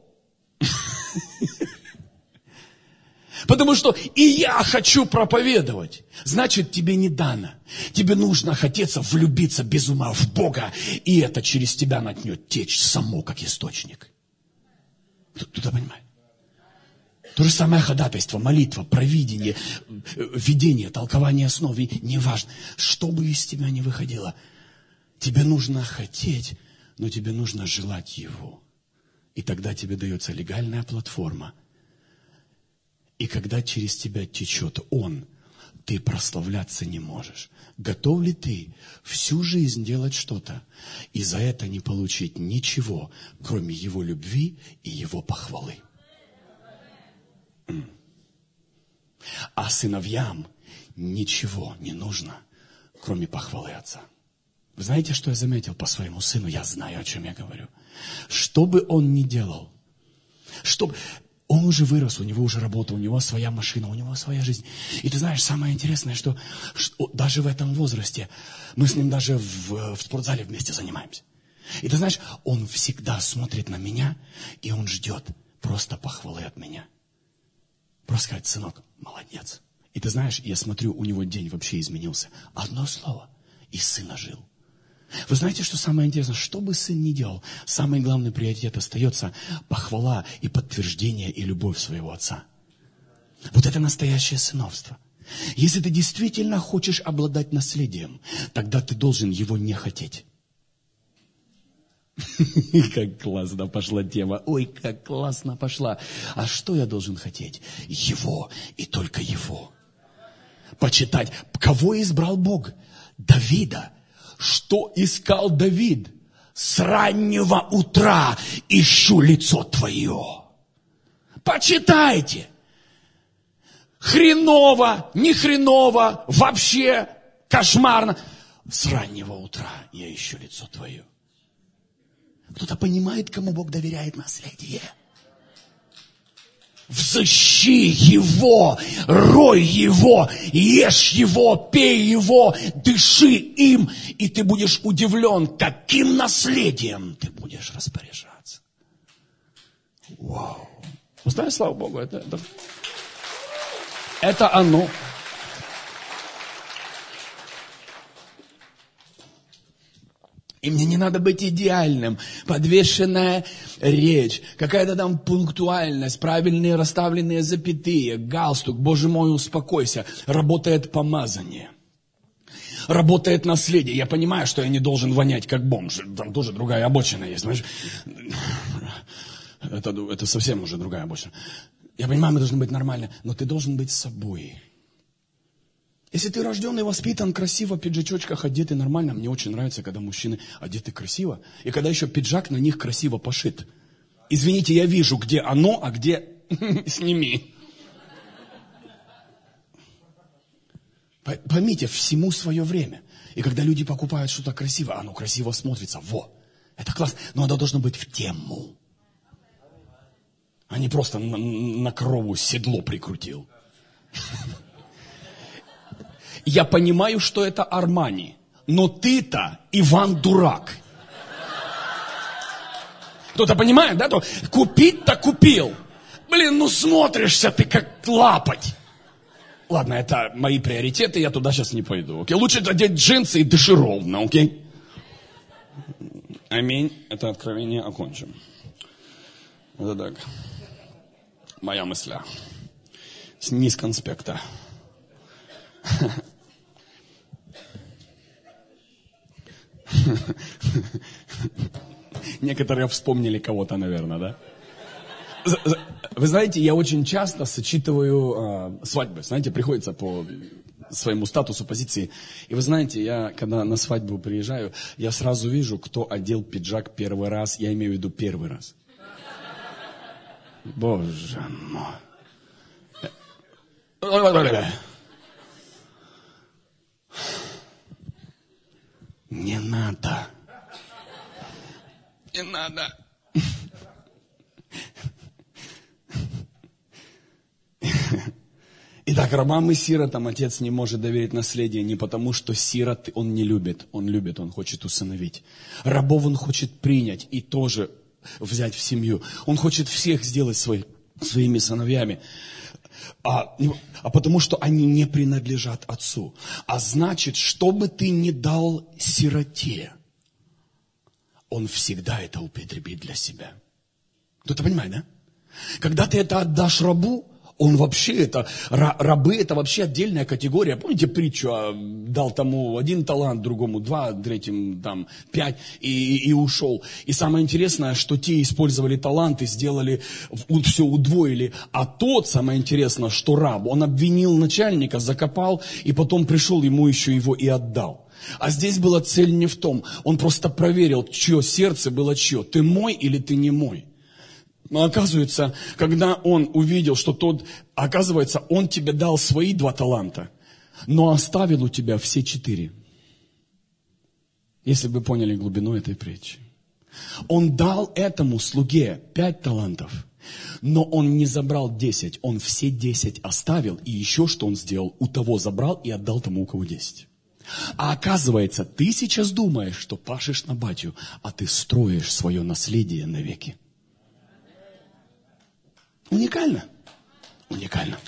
Потому что и я хочу проповедовать. Значит, тебе не дано. Тебе нужно хотеться влюбиться без ума в Бога. И это через тебя начнет течь само, как источник. Кто-то понимает? То же самое ходатайство, молитва, провидение, видение, толкование основ. Неважно, что бы из тебя ни выходило. Тебе нужно хотеть, но тебе нужно желать Его. И тогда тебе дается легальная платформа. И когда через тебя течет Он, ты прославляться не можешь. Готов ли ты всю жизнь делать что-то и за это не получить ничего, кроме Его любви и Его похвалы? А сыновьям ничего не нужно, кроме похвалы отца. Вы знаете, что я заметил по своему сыну? Я знаю, о чем я говорю. Что бы он ни делал, он уже вырос, у него уже работа, у него своя машина, у него своя жизнь. И ты знаешь, самое интересное, что даже в этом возрасте, мы с ним даже в спортзале вместе занимаемся. И ты знаешь, он всегда смотрит на меня, и он ждет просто похвалы от меня. Просто сказать, сынок, молодец. И ты знаешь, я смотрю, у него день вообще изменился. Одно слово, и сын ожил. Вы знаете, что самое интересное? Что бы сын ни делал, самый главный приоритет остается похвала и подтверждение и любовь своего отца. Вот это настоящее сыновство. Если ты действительно хочешь обладать наследием, тогда ты должен его не хотеть. Как классно пошла тема. Ой, как классно пошла. А что я должен хотеть? Его и только Его. Почитать. Кого избрал Бог? Давида. Что искал Давид? С раннего утра ищу лицо Твое. Почитайте. Хреново, не хреново, вообще кошмарно. С раннего утра я ищу лицо Твое. Кто-то понимает, кому Бог доверяет наследие? Взыщи Его, рой Его, ешь Его, пей Его, дыши им, и ты будешь удивлен, каким наследием ты будешь распоряжаться. Вау. Вы знаете, слава Богу, это оно. И мне не надо быть идеальным. Подвешенная речь, какая-то там пунктуальность, правильные расставленные запятые, галстук. Боже мой, успокойся. Работает помазание. Работает наследие. Я понимаю, что я не должен вонять как бомж. Там тоже другая обочина есть. Знаешь? Это совсем уже другая обочина. Я понимаю, мы должны быть нормальны, но ты должен быть собой. Если ты рожден и воспитан красиво, в пиджачочках одеты нормально, мне очень нравится, когда мужчины одеты красиво, и когда еще пиджак на них красиво пошит. Извините, я вижу, где оно, а где сними. Поймите, всему свое время. И когда люди покупают что-то красивое, оно красиво смотрится. Во, это классно, но оно должно быть в тему. А не просто на корову седло прикрутил. Я понимаю, что это Армани, но ты-то Иван Дурак. Кто-то понимает, да? Купить-то купил. Блин, ну смотришься ты как лапоть. Ладно, это мои приоритеты, я туда сейчас не пойду. Окей? Лучше одеть джинсы и дыши ровно, окей? Аминь. Это откровение окончим. Это так. Моя мысля. Низ конспекта. Некоторые вспомнили кого-то, наверное, да? Вы знаете, я очень часто сочетываю свадьбы. Знаете, приходится по своему статусу, позиции. И вы знаете, я, когда на свадьбу приезжаю, я сразу вижу, кто одел пиджак первый раз. Я имею в виду первый раз. Боже мой. Не надо. Не надо. Итак, рабам и сиротам отец не может доверить наследие не потому, что сирот он не любит. Он любит, он хочет усыновить. Рабов он хочет принять и тоже взять в семью. Он хочет всех сделать своими сыновьями. А потому что они не принадлежат отцу. А значит, что бы ты ни дал сироте, он всегда это употребит для себя. Кто-то понимает, да? Когда ты это отдашь рабу, он вообще это, рабы это вообще отдельная категория. Помните притчу, дал тому 1 талант, другому 2, третьему там 5 и ушел. И самое интересное, что те использовали таланты, сделали, все удвоили. А тот, самое интересное, что раб, он обвинил начальника, закопал, и потом пришел, ему еще его и отдал. А здесь была цель не в том, он просто проверил, чье сердце было чье. Ты мой или ты не мой? Но оказывается, когда он увидел, что оказывается, он тебе дал свои 2 таланта, но оставил у тебя все 4. Если бы вы поняли глубину этой притчи. Он дал этому слуге 5 талантов, но он не забрал 10, он все 10 оставил, и еще что он сделал, у того забрал и отдал тому, у кого 10. А оказывается, ты сейчас думаешь, что пашешь на батю, а ты строишь свое наследие навеки. Уникально. Уникально.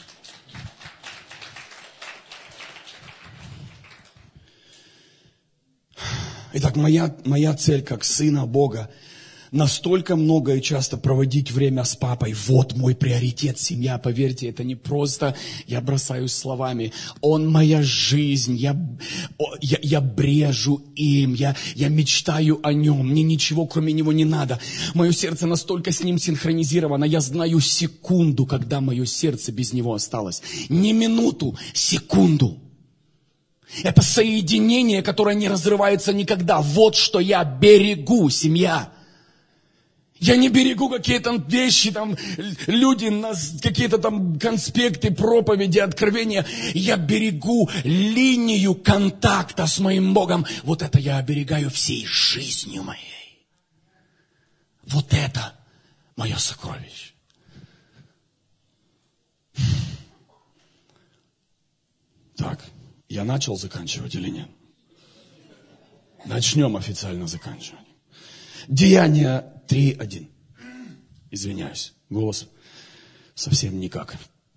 Итак, моя цель как сына Бога настолько много и часто проводить время с папой. Вот мой приоритет, семья. Поверьте, это не просто я бросаюсь словами. Он моя жизнь. Я брежу им. Я мечтаю о нем. Мне ничего кроме него не надо. Мое сердце настолько с ним синхронизировано. Я знаю секунду, когда мое сердце без него осталось. Не минуту, секунду. Это соединение, которое не разрывается никогда. Вот что я берегу, семья. Я не берегу какие-то вещи, там, люди, какие-то там конспекты, проповеди, откровения. Я берегу линию контакта с моим Богом. Вот это я оберегаю всей жизнью моей. Вот это мое сокровище. Так, я начал заканчивать или нет? Начнем официально заканчивать. Деяния 3:1. Извиняюсь, голос совсем никак.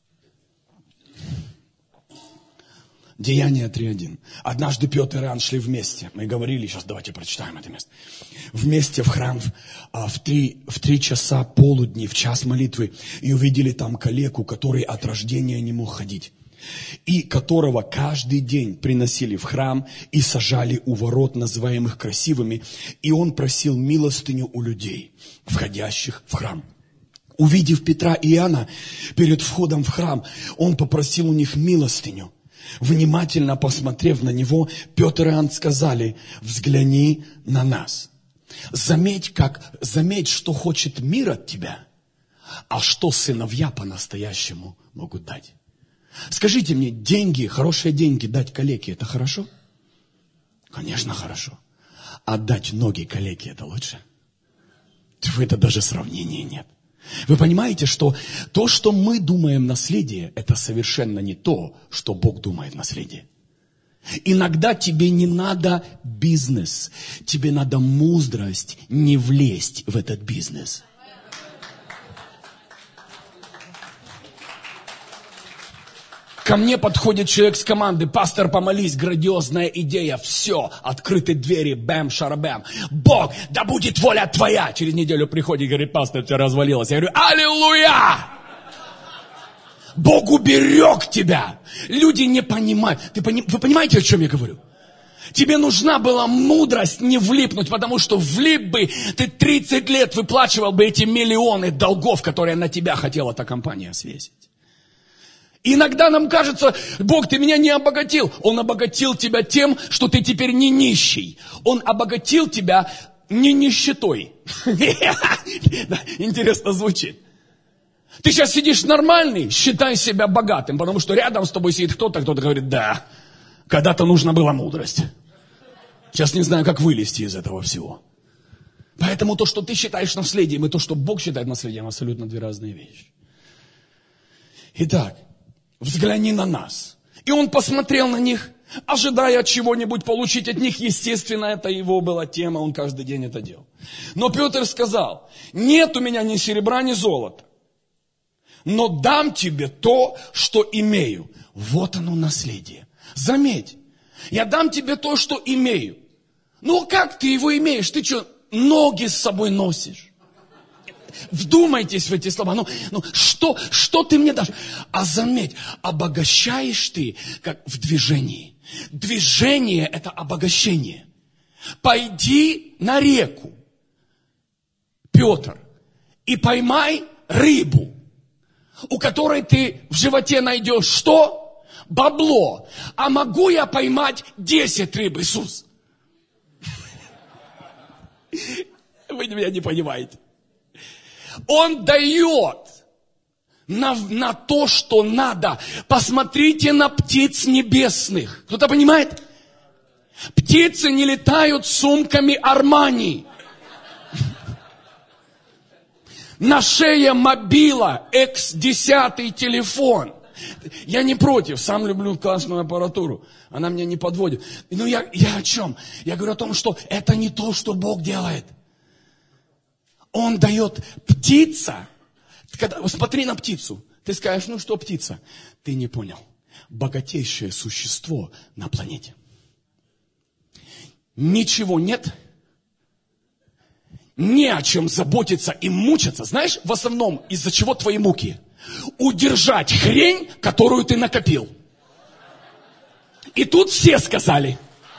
Деяния 3:1. Однажды Петр и Иоанн шли вместе. Мы говорили, сейчас давайте прочитаем это место. Вместе в храм в 3 часа полудни, в час молитвы. И увидели там калеку, который от рождения не мог ходить. И которого каждый день приносили в храм и сажали у ворот, называемых красивыми. И он просил милостыню у людей, входящих в храм. Увидев Петра и Иоанна перед входом в храм, он попросил у них милостыню. Внимательно посмотрев на него, Петр и Иоанн сказали: взгляни на нас. Заметь, что хочет мир от тебя, а что сыновья по-настоящему могут дать. Скажите мне, деньги, хорошие деньги дать калеке, это хорошо? Конечно, хорошо. А дать ноги калеке, это лучше? Это даже сравнения нет. Вы понимаете, что то, что мы думаем наследие, это совершенно не то, что Бог думает наследие. Иногда тебе не надо бизнес, тебе надо мудрость не влезть в этот бизнес. Ко мне подходит человек с команды: пастор, помолись, грандиозная идея, все, открыты двери, бэм, шарабэм. Бог, да будет воля твоя. Через неделю приходит и говорит: пастор, все развалилось. Я говорю: аллилуйя! Бог уберег тебя. Люди не понимают. Вы понимаете, о чем я говорю? Тебе нужна была мудрость не влипнуть, потому что влип бы, ты 30 лет выплачивал бы эти миллионы долгов, которые на тебя хотела эта компания свесить. Иногда нам кажется: Бог, ты меня не обогатил. Он обогатил тебя тем, что ты теперь не нищий. Он обогатил тебя не нищетой. Интересно звучит. Ты сейчас сидишь нормальный, считай себя богатым, потому что рядом с тобой сидит кто-то говорит: да, когда-то нужна была мудрость. Сейчас не знаю, как вылезти из этого всего. Поэтому то, что ты считаешь наследием, и то, что Бог считает наследием, абсолютно две разные вещи. Итак, взгляни на нас. И он посмотрел на них, ожидая чего-нибудь получить от них. Естественно, это его была тема, он каждый день это делал. Но Петр сказал: нет у меня ни серебра, ни золота, но дам тебе то, что имею. Вот оно наследие. Заметь, я дам тебе то, что имею. Ну как ты его имеешь? Ты что, ноги с собой носишь? Вдумайтесь в эти слова. Что ты мне дашь? А заметь, обогащаешь ты, как в движении. Движение – это обогащение. Пойди на реку, Петр, и поймай рыбу, у которой ты в животе найдешь что? Бабло. А могу я поймать 10 рыб, Иисус? Вы меня не понимаете. Он дает на то, что надо. Посмотрите на птиц небесных. Кто-то понимает? Птицы не летают с сумками Армани. На шее мобила, X10 телефон. Я не против, сам люблю классную аппаратуру. Она меня не подводит. Но я о чем? Я говорю о том, что это не то, что Бог делает. Он дает птица. Смотри на птицу. Ты скажешь: ну что птица? Ты не понял. Богатейшее существо на планете. Ничего нет, не о чем заботиться и мучиться. Знаешь, в основном из-за чего твои муки? Удержать хрень, которую ты накопил. И тут все сказали.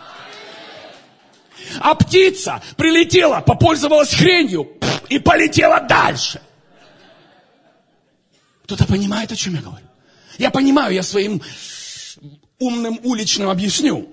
А птица прилетела, попользовалась хренью и полетела дальше. Кто-то понимает, о чем я говорю? Я понимаю, я своим умным уличным объясню.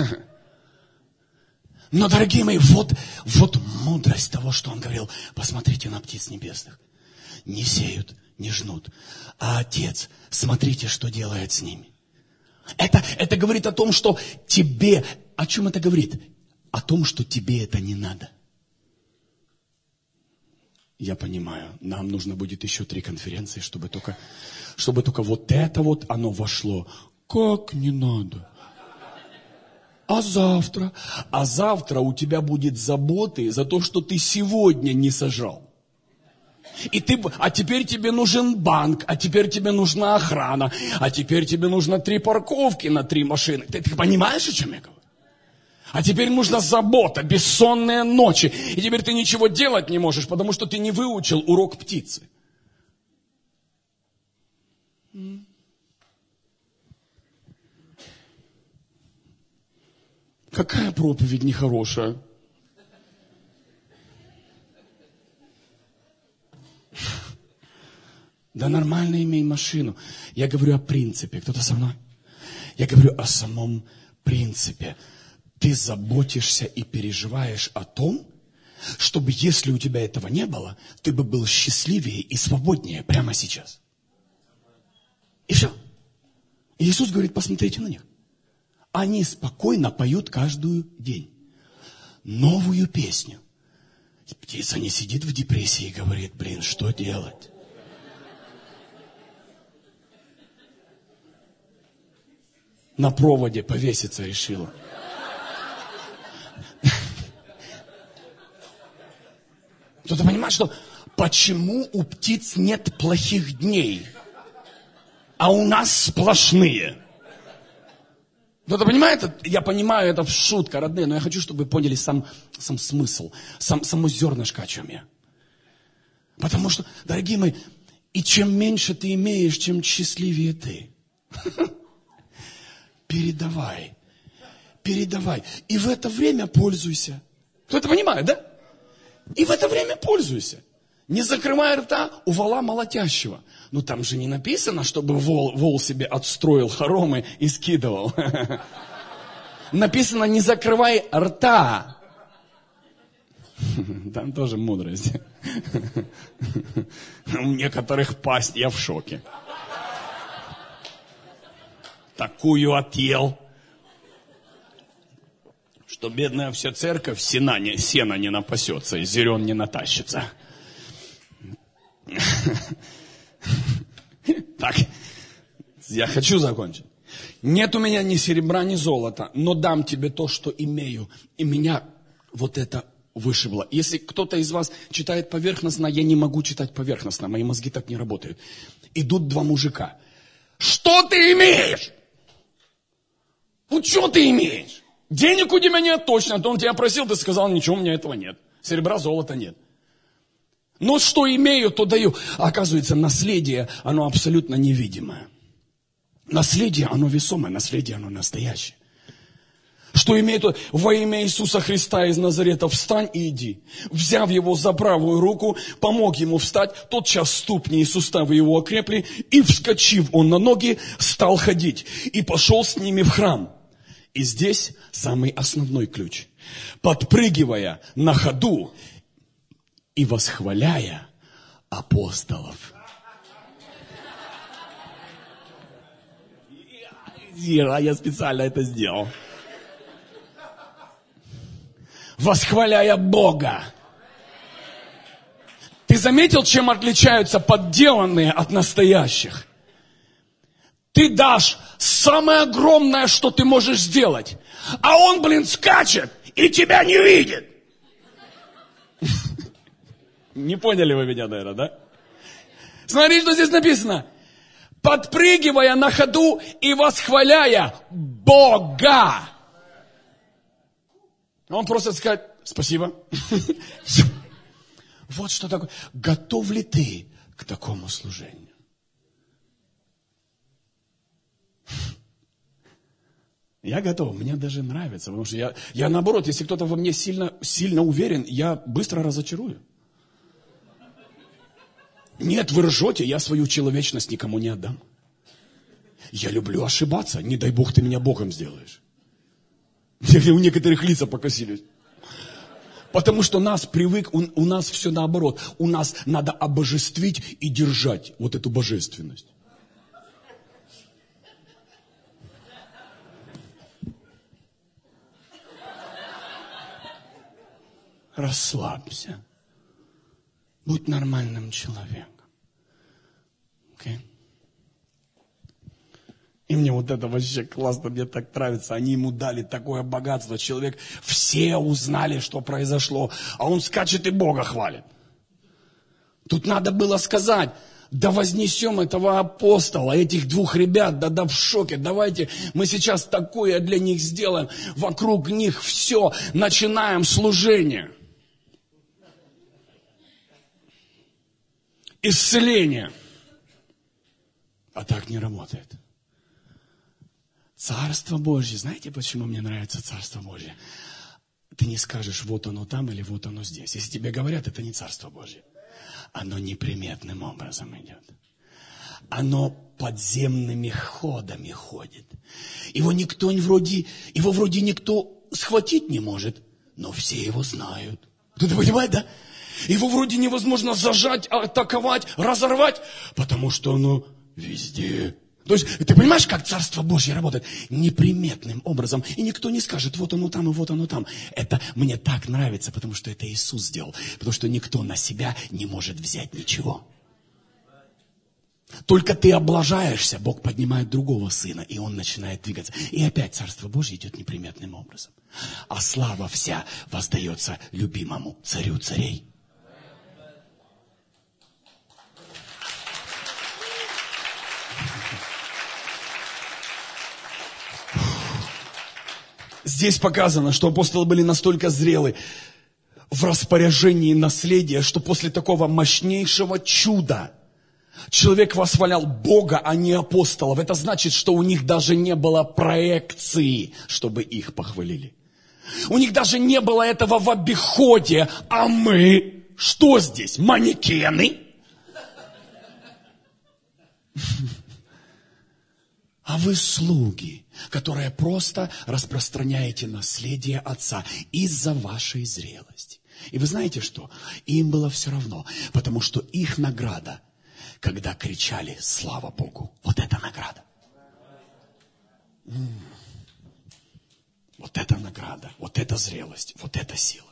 Но, дорогие мои, вот мудрость того, что он говорил. Посмотрите на птиц небесных. Не сеют, не жнут. А Отец, смотрите, что делает с ними. Это говорит о том, что тебе... О чем это говорит? О том, что тебе это не надо. Я понимаю, нам нужно будет еще 3 конференции, чтобы только вот это вот оно вошло. Как не надо? А завтра? А завтра у тебя будет заботы за то, что ты сегодня не сажал. А теперь тебе нужен банк, а теперь тебе нужна охрана, а теперь тебе нужно 3 парковки на 3 машины. Ты понимаешь, о чем я говорю? А теперь нужна забота, бессонные ночи. И теперь ты ничего делать не можешь, потому что ты не выучил урок птицы. Какая проповедь нехорошая. Да нормально имей машину. Я говорю о принципе. Кто-то со мной? Я говорю о самом принципе. Ты заботишься и переживаешь о том, чтобы, если у тебя этого не было, ты бы был счастливее и свободнее прямо сейчас. И все. И Иисус говорит, посмотрите на них. Они спокойно поют каждый день новую песню. Птица не сидит в депрессии и говорит, что делать? На проводе повеситься решила. Кто-то понимает, что почему у птиц нет плохих дней, а у нас сплошные? Кто-то понимает? Я понимаю, это шутка, родные, но я хочу, чтобы вы поняли сам смысл, само зернышко, о чем я. Потому что, дорогие мои, и чем меньше ты имеешь, чем счастливее ты. Передавай. И в это время пользуйся. Кто-то понимает, да? И в это время пользуйся. Не закрывай рта у вола молотящего. Ну там же не написано, чтобы вол себе отстроил хоромы и скидывал. Написано, не закрывай рта. Там тоже мудрость. У некоторых пасть, я в шоке. Такую отъел, что бедная вся церковь сена не напасется и зерен не натащится. Так, я хочу закончить. Нет у меня ни серебра, ни золота, но дам тебе то, что имею. И меня вот это вышибло. Если кто-то из вас читает поверхностно, я не могу читать поверхностно, мои мозги так не работают. Идут 2 мужика. Что ты имеешь? Ну, что ты имеешь? Денег у тебя нет точно. То он тебя просил, ты сказал, ничего, у меня этого нет. Серебра, золота нет. Но что имею, то даю. А оказывается, наследие, оно абсолютно невидимое. Наследие, оно весомое, наследие, оно настоящее. Что имеет во имя Иисуса Христа из Назарета, встань и иди. Взяв его за правую руку, помог ему встать, тотчас ступни и суставы его окрепли, и, вскочив он на ноги, стал ходить, и пошел с ними в храм. И здесь самый основной ключ. Подпрыгивая на ходу и восхваляя апостолов. Я специально это сделал. Восхваляя Бога. Ты заметил, чем отличаются подделанные от настоящих? Ты дашь самое огромное, что ты можешь сделать. А он, скачет и тебя не видит. Не поняли вы меня, наверное, да? Смотри, что здесь написано. Подпрыгивая на ходу и восхваляя Бога. Он просто сказать спасибо. Вот что такое. Готов ли ты к такому служению? Я готов, мне даже нравится, потому что я наоборот, если кто-то во мне сильно уверен, я быстро разочарую. Нет, вы ржете, я свою человечность никому не отдам. Я люблю ошибаться, не дай Бог ты меня Богом сделаешь. У некоторых лица покосились. Потому что у нас все наоборот. У нас надо обожествить и держать вот эту божественность. Расслабься. Будь нормальным человеком. Okay? И мне вот это вообще классно, мне так нравится. Они ему дали такое богатство. Человек, все узнали, что произошло. А он скачет и Бога хвалит. Тут надо было сказать, да вознесем этого апостола, этих двух ребят, да в шоке. Давайте мы сейчас такое для них сделаем. Вокруг них все, начинаем служение. Исцеление. А так не работает. Царство Божье. Знаете, почему мне нравится Царство Божье? Ты не скажешь, вот оно там или вот оно здесь. Если тебе говорят, это не Царство Божье. Оно неприметным образом идет. Оно подземными ходами ходит. Его вроде никто схватить не может, но все его знают. Кто-то понимает, да? Его вроде невозможно зажать, атаковать, разорвать, потому что оно везде. То есть, ты понимаешь, как Царство Божье работает? Неприметным образом. И никто не скажет, вот оно там и вот оно там. Это мне так нравится, потому что это Иисус сделал. Потому что никто на себя не может взять ничего. Только ты облажаешься, Бог поднимает другого сына, и он начинает двигаться. И опять Царство Божье идет неприметным образом. А слава вся воздается любимому царю царей. Здесь показано, что апостолы были настолько зрелы в распоряжении наследия, что после такого мощнейшего чуда человек восхвалял Бога, а не апостолов. Это значит, что у них даже не было проекции, чтобы их похвалили. У них даже не было этого в обиходе. А мы что здесь? Манекены? А вы слуги, которые просто распространяете наследие Отца из-за вашей зрелости. И вы знаете что? Им было все равно, потому что их награда, когда кричали «Слава Богу!», вот это награда. Вот это награда, вот это зрелость, вот это сила.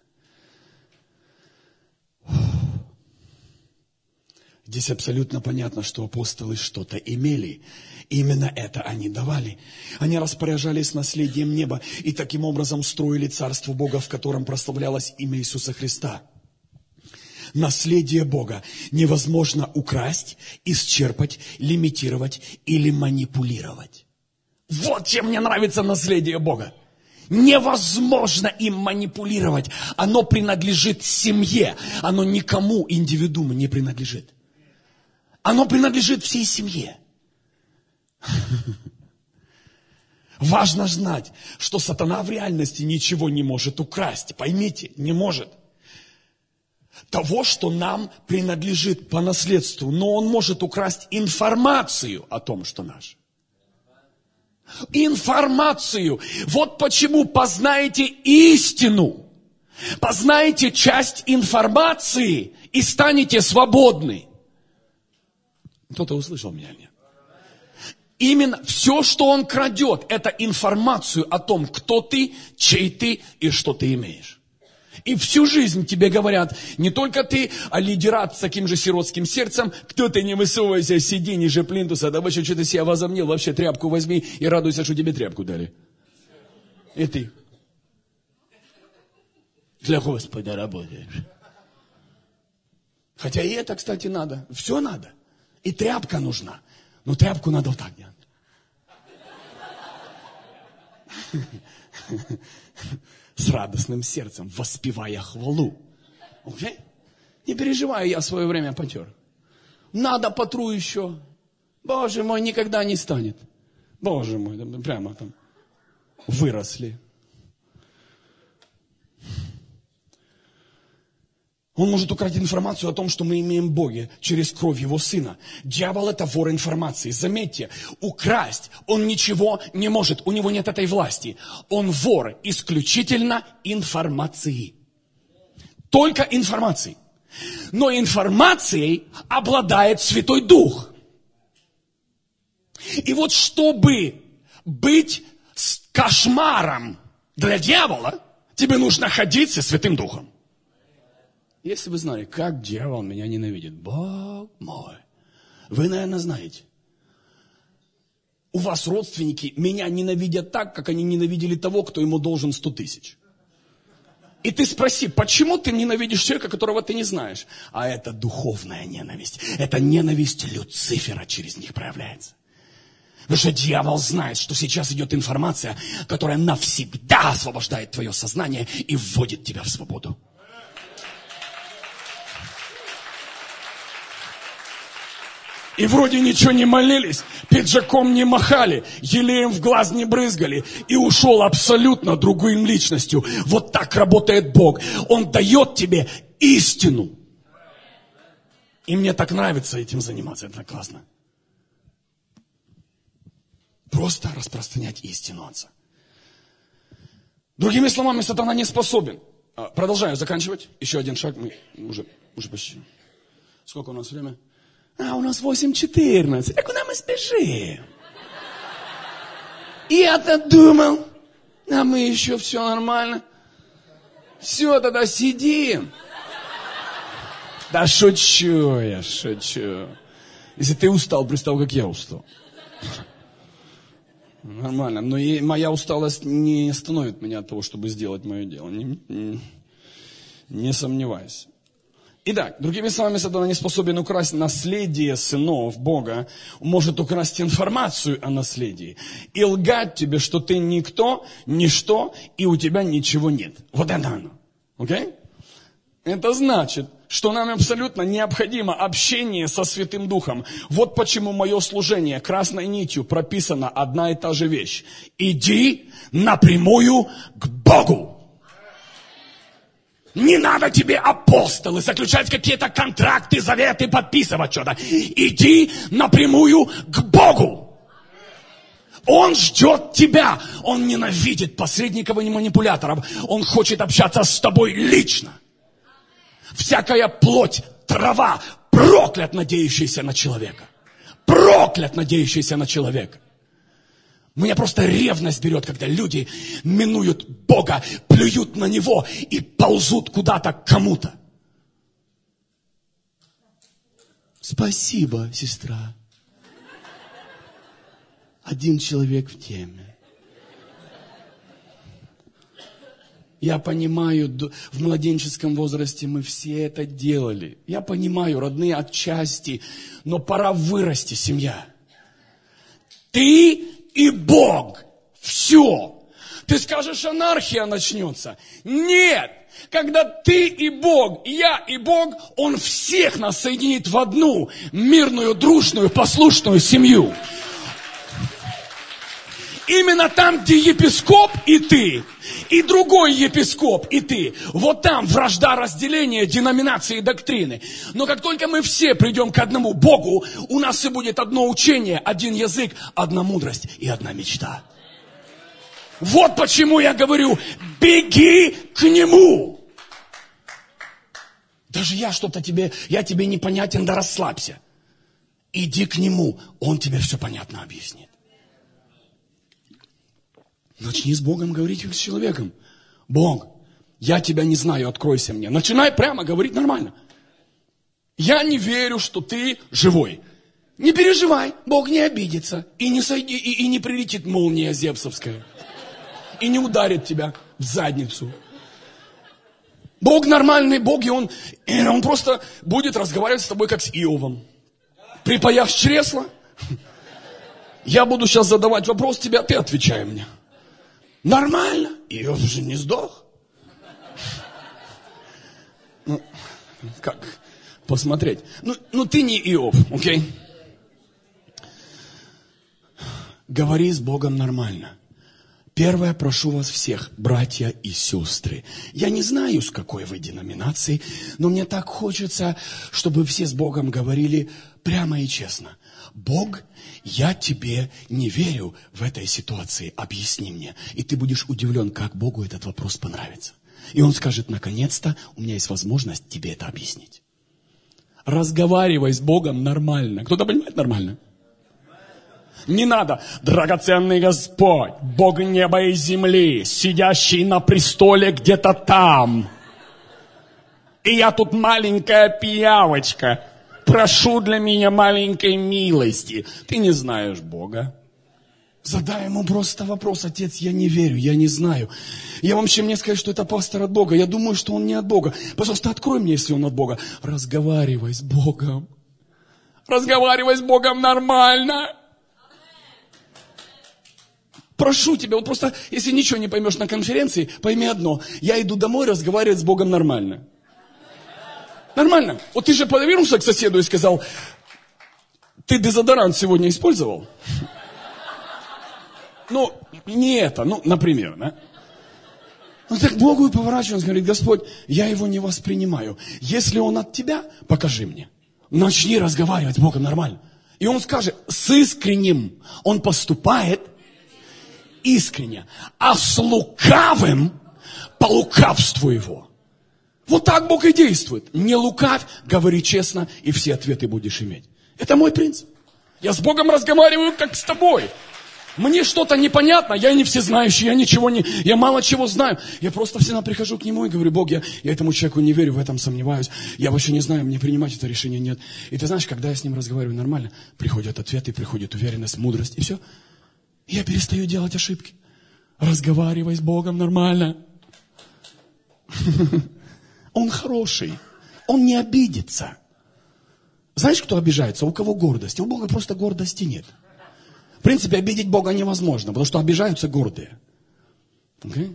Здесь абсолютно понятно, что апостолы что-то имели. Именно это они давали. Они распоряжались наследием неба и таким образом строили царство Бога, в котором прославлялось имя Иисуса Христа. Наследие Бога невозможно украсть, исчерпать, лимитировать или манипулировать. Вот чем мне нравится наследие Бога. Невозможно им манипулировать. Оно принадлежит семье. Оно никому индивидууму не принадлежит. Оно принадлежит всей семье. Важно знать, что сатана в реальности ничего не может украсть. Поймите, не может. Того, что нам принадлежит по наследству. Но он может украсть информацию о том, что наше. Информацию. Вот почему познаете истину. Познаете часть информации и станете свободны. Кто-то услышал меня? Нет. Именно все, что он крадет, это информацию о том, кто ты, чей ты и что ты имеешь. И всю жизнь тебе говорят, не только ты, а лидерат с таким же сиротским сердцем, кто ты, не высовывайся, сиди ниже плинтуса, да вообще что ты себя возомнил, вообще тряпку возьми и радуйся, что тебе тряпку дали. И ты для Господа работаешь. Хотя и это, кстати, надо, все надо. И тряпка нужна. Но тряпку надо вот так делать. С радостным сердцем, воспевая хвалу. Okay? Не переживай, я свое время потер. Надо потру еще. Боже мой, никогда не станет. Боже мой, прямо там выросли. Он может украсть информацию о том, что мы имеем в Боге через кровь Его Сына. Дьявол – это вор информации. Заметьте, украсть он ничего не может. У него нет этой власти. Он вор исключительно информации. Только информацией. Но информацией обладает Святой Дух. И вот чтобы быть кошмаром для дьявола, тебе нужно ходить со Святым Духом. Если вы знали, как дьявол меня ненавидит, Бог мой, вы, наверное, знаете. У вас родственники меня ненавидят так, как они ненавидели того, кто ему должен 100 тысяч. И ты спроси, почему ты ненавидишь человека, которого ты не знаешь? А это духовная ненависть. Это ненависть Люцифера через них проявляется. Потому что дьявол знает, что сейчас идет информация, которая навсегда освобождает твое сознание и вводит тебя в свободу. И вроде ничего не молились, пиджаком не махали, елеем в глаз не брызгали. И ушел абсолютно другой личностью. Вот так работает Бог. Он дает тебе истину. И мне так нравится этим заниматься, это классно. Просто распространять истину Отца. Другими словами, сатана не способен. Продолжаю заканчивать. Еще один шаг, мы уже почти. Сколько у нас время? У нас 8:14. Так куда мы спешим? Я-то думал, мы еще все нормально. Все, тогда сидим. Да шучу я, шучу. Если ты устал, представь, как я устал. Нормально. Но и моя усталость не остановит меня от того, чтобы сделать мое дело. Не сомневайся. Итак, другими словами, сатана не способен украсть наследие сынов Бога, может украсть информацию о наследии и лгать тебе, что ты никто, ничто, и у тебя ничего нет. Вот это оно. Окей? Это значит, что нам абсолютно необходимо общение со Святым Духом. Вот почему мое служение красной нитью прописана одна и та же вещь. Иди напрямую к Богу. Не надо тебе, апостолы, заключать какие-то контракты, заветы, подписывать что-то. Иди напрямую к Богу. Он ждет тебя. Он ненавидит посредников и манипуляторов. Он хочет общаться с тобой лично. Всякая плоть, трава, проклят, надеющийся на человека. Проклят, надеющийся на человека. Меня просто ревность берет, когда люди минуют Бога, плюют на Него и ползут куда-то к кому-то. Спасибо, сестра. Один человек в теме. Я понимаю, в младенческом возрасте мы все это делали. Я понимаю, родные, отчасти, но пора вырасти, семья. Ты и Бог. Все. Ты скажешь, анархия начнется. Нет. Когда ты и Бог, я и Бог, Он всех нас соединит в одну мирную, дружную, послушную семью. Именно там, где епископ и ты, и другой епископ и ты. Вот там вражда, разделение, деноминации и доктрины. Но как только мы все придем к одному Богу, у нас и будет одно учение, один язык, одна мудрость и одна мечта. Вот почему я говорю, беги к Нему. Даже я тебе непонятен, да расслабься. Иди к Нему, Он тебе все понятно объяснит. Начни с Богом говорить, как с человеком. Бог, я тебя не знаю, откройся мне. Начинай прямо говорить нормально. Я не верю, что ты живой. Не переживай, Бог не обидится. И не прилетит молния зевсовская. И не ударит тебя в задницу. Бог нормальный Бог, и он просто будет разговаривать с тобой, как с Иовом. Припаяшь чресло, я буду сейчас задавать вопрос тебе, а ты отвечай мне. Нормально. Иов же не сдох. Как посмотреть? Ну ты не Иов, окей? Говори с Богом нормально. Первое, прошу вас всех, братья и сестры. Я не знаю, с какой вы деноминации, но мне так хочется, чтобы все с Богом говорили прямо и честно. Бог, я тебе не верю в этой ситуации, объясни мне. И ты будешь удивлен, как Богу этот вопрос понравится. И Он скажет, наконец-то, у меня есть возможность тебе это объяснить. Разговаривай с Богом нормально. Кто-то понимает нормально? Не надо, драгоценный Господь, Бог неба и земли, сидящий на престоле где-то там. И я тут маленькая пиявочка, прошу для меня маленькой милости. Ты не знаешь Бога. Задай ему просто вопрос: Отец, я не верю, я не знаю. Я вообще мне сказать, что это пастор от Бога. Я думаю, что он не от Бога. Пожалуйста, открой мне, если он от Бога. Разговаривай с Богом. Разговаривай с Богом нормально. Прошу тебя, вот просто, если ничего не поймешь на конференции, пойми одно. Я иду домой разговаривать с Богом нормально. Нормально. Вот ты же повернулся к соседу и сказал: ты дезодорант сегодня использовал? Ну, не это, например, да? Он так к Богу и поворачивается, говорит: Господь, я его не воспринимаю. Если он от тебя, покажи мне. Начни разговаривать с Богом нормально. И он скажет с искренним. Он поступает искренне, а с лукавым по лукавству его. Вот так Бог и действует. Не лукавь, говори честно, и все ответы будешь иметь. Это мой принцип. Я с Богом разговариваю, как с тобой. Мне что-то непонятно, я не всезнающий, я мало чего знаю. Я просто всегда прихожу к Нему и говорю: Бог, я этому человеку не верю, в этом сомневаюсь. Я вообще не знаю, мне принимать это решение нет. И ты знаешь, когда я с Ним разговариваю нормально, приходят ответы, приходит уверенность, мудрость, и все. Я перестаю делать ошибки. Разговаривай с Богом нормально. Он хороший. Он не обидится. Знаешь, кто обижается? У кого гордость? У Бога просто гордости нет. В принципе, обидеть Бога невозможно, потому что обижаются гордые. Okay?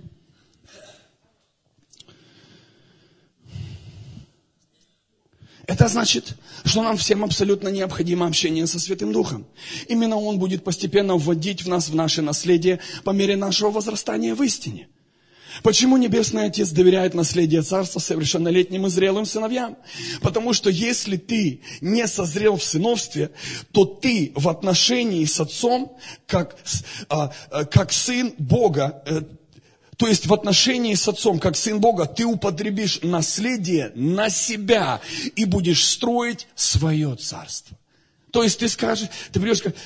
Это значит, что нам всем абсолютно необходимо общение со Святым Духом. Именно Он будет постепенно вводить в нас в наше наследие по мере нашего возрастания в истине. Почему Небесный Отец доверяет наследие Царства совершеннолетним и зрелым сыновьям? Потому что если ты не созрел в сыновстве, то ты в отношении с Отцом, как сын Бога, то есть в отношении с Отцом, как сын Бога, ты употребишь наследие на себя и будешь строить свое царство. То есть ты скажешь, ты придешь и скажешь: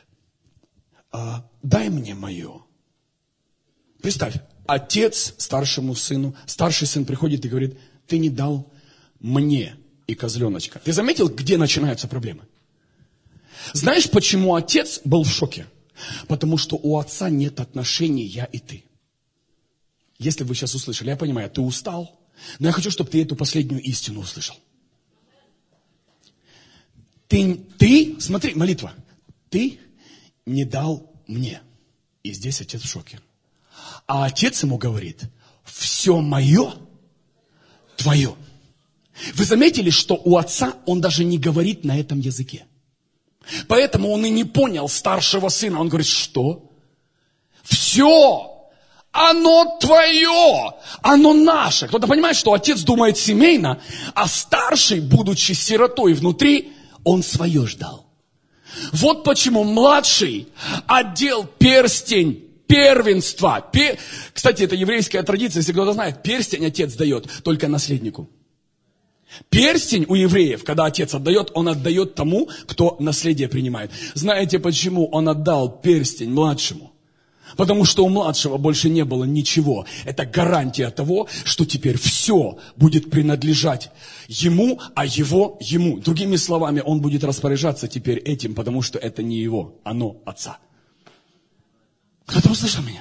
дай мне мое. Представь, отец старшему сыну, старший сын приходит и говорит: ты не дал мне и козленочка. Ты заметил, где начинаются проблемы? Знаешь, почему отец был в шоке? Потому что у отца нет отношений я и ты. Если бы вы сейчас услышали, я понимаю, ты устал, но я хочу, чтобы ты эту последнюю истину услышал. Ты, смотри, молитва, ты не дал мне. И здесь отец в шоке. А отец ему говорит: все мое твое. Вы заметили, что у отца он даже не говорит на этом языке. Поэтому он и не понял старшего сына. Он говорит: что? Все! Оно твое, оно наше. Кто-то понимает, что отец думает семейно, а старший, будучи сиротой внутри, он свое ждал. Вот почему младший одел перстень первенства. Кстати, это еврейская традиция, если кто-то знает, перстень отец дает только наследнику. Перстень у евреев, когда отец отдает, он отдает тому, кто наследие принимает. Знаете, почему он отдал перстень младшему? Потому что у младшего больше не было ничего. Это гарантия того, что теперь все будет принадлежать ему, а его ему. Другими словами, он будет распоряжаться теперь этим, потому что это не его, оно отца. Кто-то услышал меня?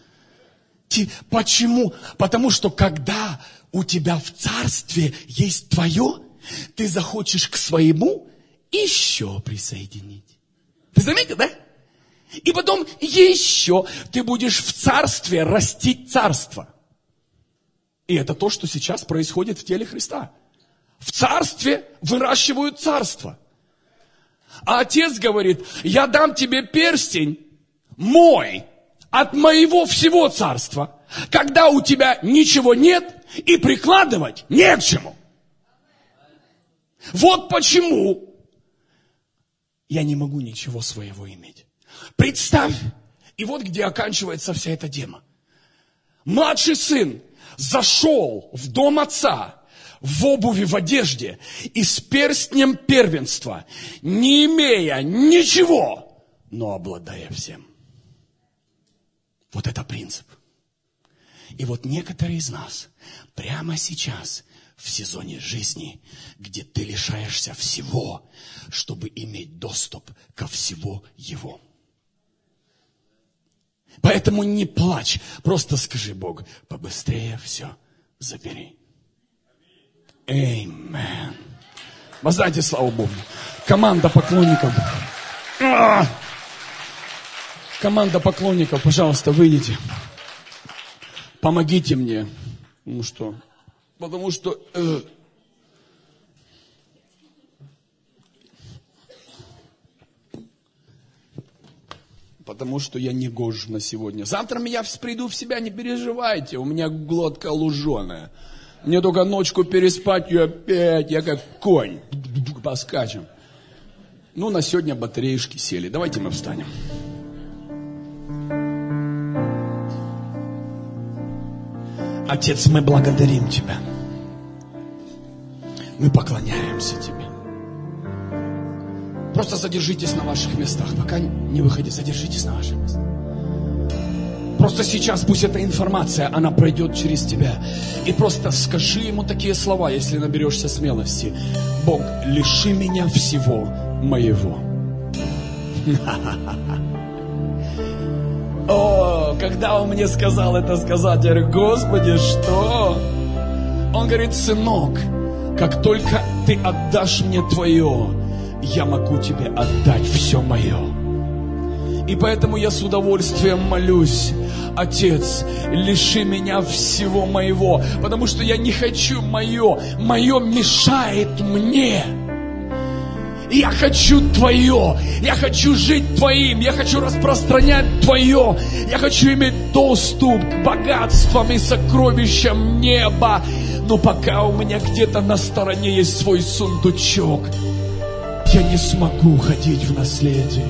Почему? Потому что когда у тебя в царстве есть твое, ты захочешь к своему еще присоединить. Ты заметил, да? И потом еще ты будешь в царстве растить царство. И это то, что сейчас происходит в теле Христа. В царстве выращивают царство. А отец говорит, я дам тебе перстень мой, от моего всего царства, когда у тебя ничего нет и прикладывать не к чему. Вот почему я не могу ничего своего иметь. Представь, и вот где оканчивается вся эта тема. Младший сын зашел в дом отца в обуви, в одежде и с перстнем первенства, не имея ничего, но обладая всем. Вот это принцип. И вот некоторые из нас прямо сейчас в сезоне жизни, где ты лишаешься всего, чтобы иметь доступ ко всего его. Поэтому не плачь, просто скажи Богу, побыстрее все забери. Аминь. Воздайте славу Богу. Команда поклонников. Команда поклонников, пожалуйста, выйдите. Помогите мне. Потому что я не гож на сегодня. Завтра я приду в себя, не переживайте. У меня глотка луженая. Мне только ночку переспать, и опять я как конь. Поскачем. На сегодня батареишки сели. Давайте мы встанем. Отец, мы благодарим Тебя. Мы поклоняемся Тебе. Просто задержитесь на ваших местах. Пока не выходите, задержитесь на ваших местах. Просто сейчас пусть эта информация, она пройдет через тебя. И просто скажи ему такие слова, если наберешься смелости. Бог, лиши меня всего моего. О, когда он мне сказал это сказать, я говорю, Господи, что? Он говорит, сынок, как только ты отдашь мне твое, я могу тебе отдать все мое. И поэтому я с удовольствием молюсь, Отец, лиши меня всего моего, потому что я не хочу мое мешает мне. Я хочу Твое, я хочу жить Твоим, я хочу распространять Твое, я хочу иметь доступ к богатствам и сокровищам неба. Но пока у меня где-то на стороне есть свой сундучок, я не смогу ходить в наследие.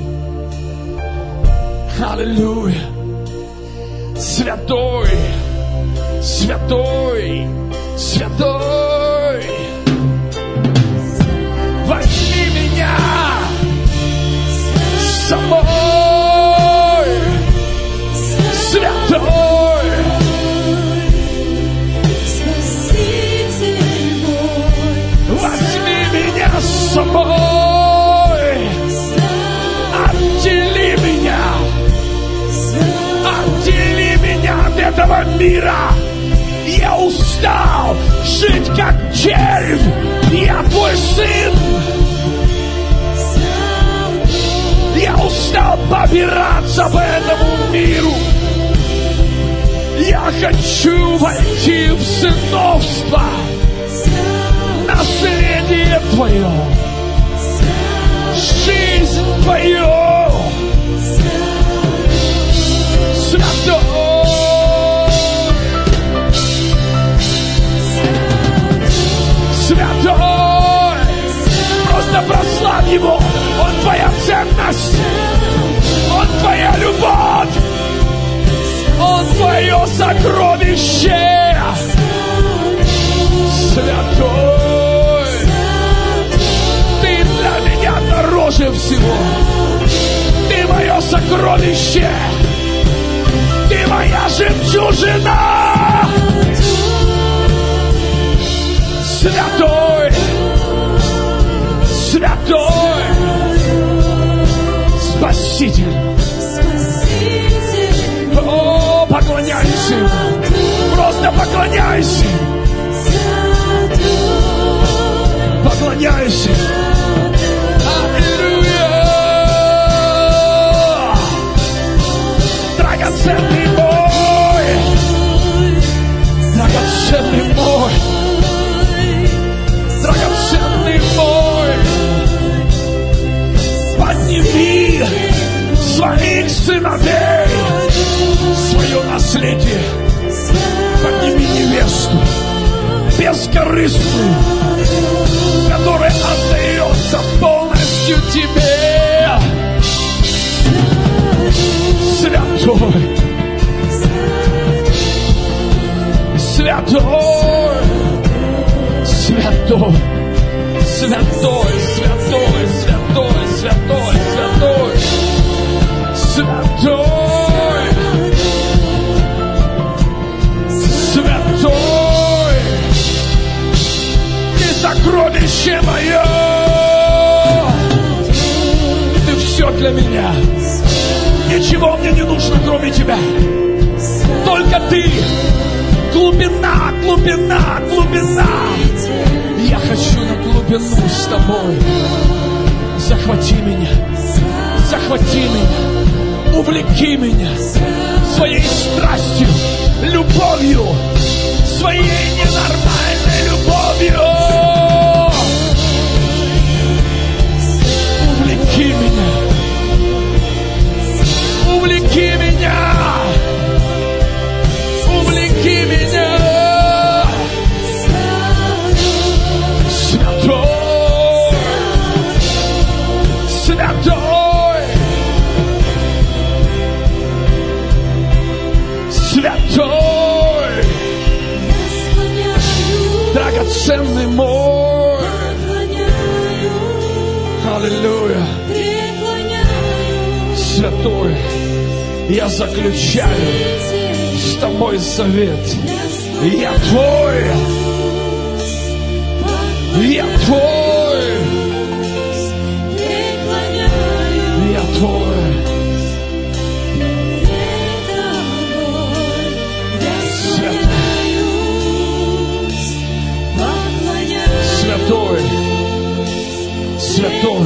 Аллилуйя! Святой! Святой! Святой! Возьми меня с собой, святой, возьми меня с собой, отдели меня от этого мира. Я устал жить как червь. Я твой сын. Я устал побираться по этому миру. Я хочу войти в сыновство. Наследие Твое. Жизнь Твою. Святой. Святой! Просто прославь Его! Он Твоя ценность! Он Твоя любовь! Он Твое сокровище! Святой! Ты для меня дороже всего! Ты мое сокровище! Ты моя жемчужина! Святой! Святой! Спаситель! О, поклоняйся Ему! Просто поклоняйся! Поклоняйся! Аллилуйя! Драгоценный мой! Драгоценный мой! Драгоценный бескорыстный, бескорыстный, который отдается полностью Тебе. Святой, святой, святой, святой, святой, святой, святой, святой, святой, святой, Ты сокровище мое, Ты все для меня, ничего мне не нужно, кроме Тебя, только Ты, глубина, глубина, глубина, я хочу на глубину с Тобой, захвати меня, увлеки меня своей страстью, любовью, своей ненормальной любовью. Увлеки меня, увлеки меня, увлеки меня. Святой, святой, святой, драгоценный мой. Аллилуйя. Святой, я заключаю с Тобой завет. Я Твой, я Твой, я Твой. Святой, святой.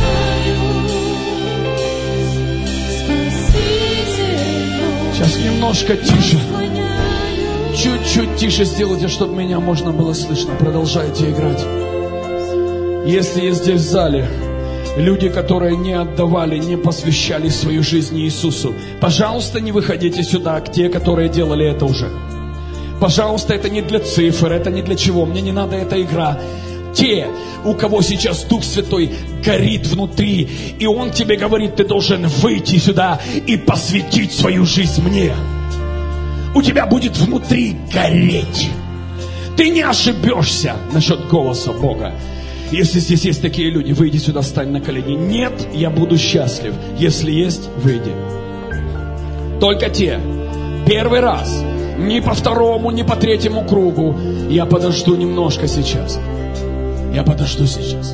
Сейчас немножко тише. Чуть-чуть тише сделайте, чтобы меня можно было слышно. Продолжайте играть. Если есть здесь в зале люди, которые не отдавали, не посвящали свою жизнь Иисусу, пожалуйста, не выходите сюда, те, которые делали это уже. Пожалуйста, это не для цифр, это не для чего. Мне не надо эта игра. Те, у кого сейчас Дух Святой горит внутри, и Он тебе говорит, ты должен выйти сюда и посвятить свою жизнь мне. У тебя будет внутри гореть. Ты не ошибешься насчет голоса Бога. Если здесь есть такие люди, выйди сюда, встань на колени. Нет, я буду счастлив. Если есть, выйди. Только те, первый раз, ни по второму, ни по третьему кругу. Я подожду немножко сейчас. Я подожду сейчас.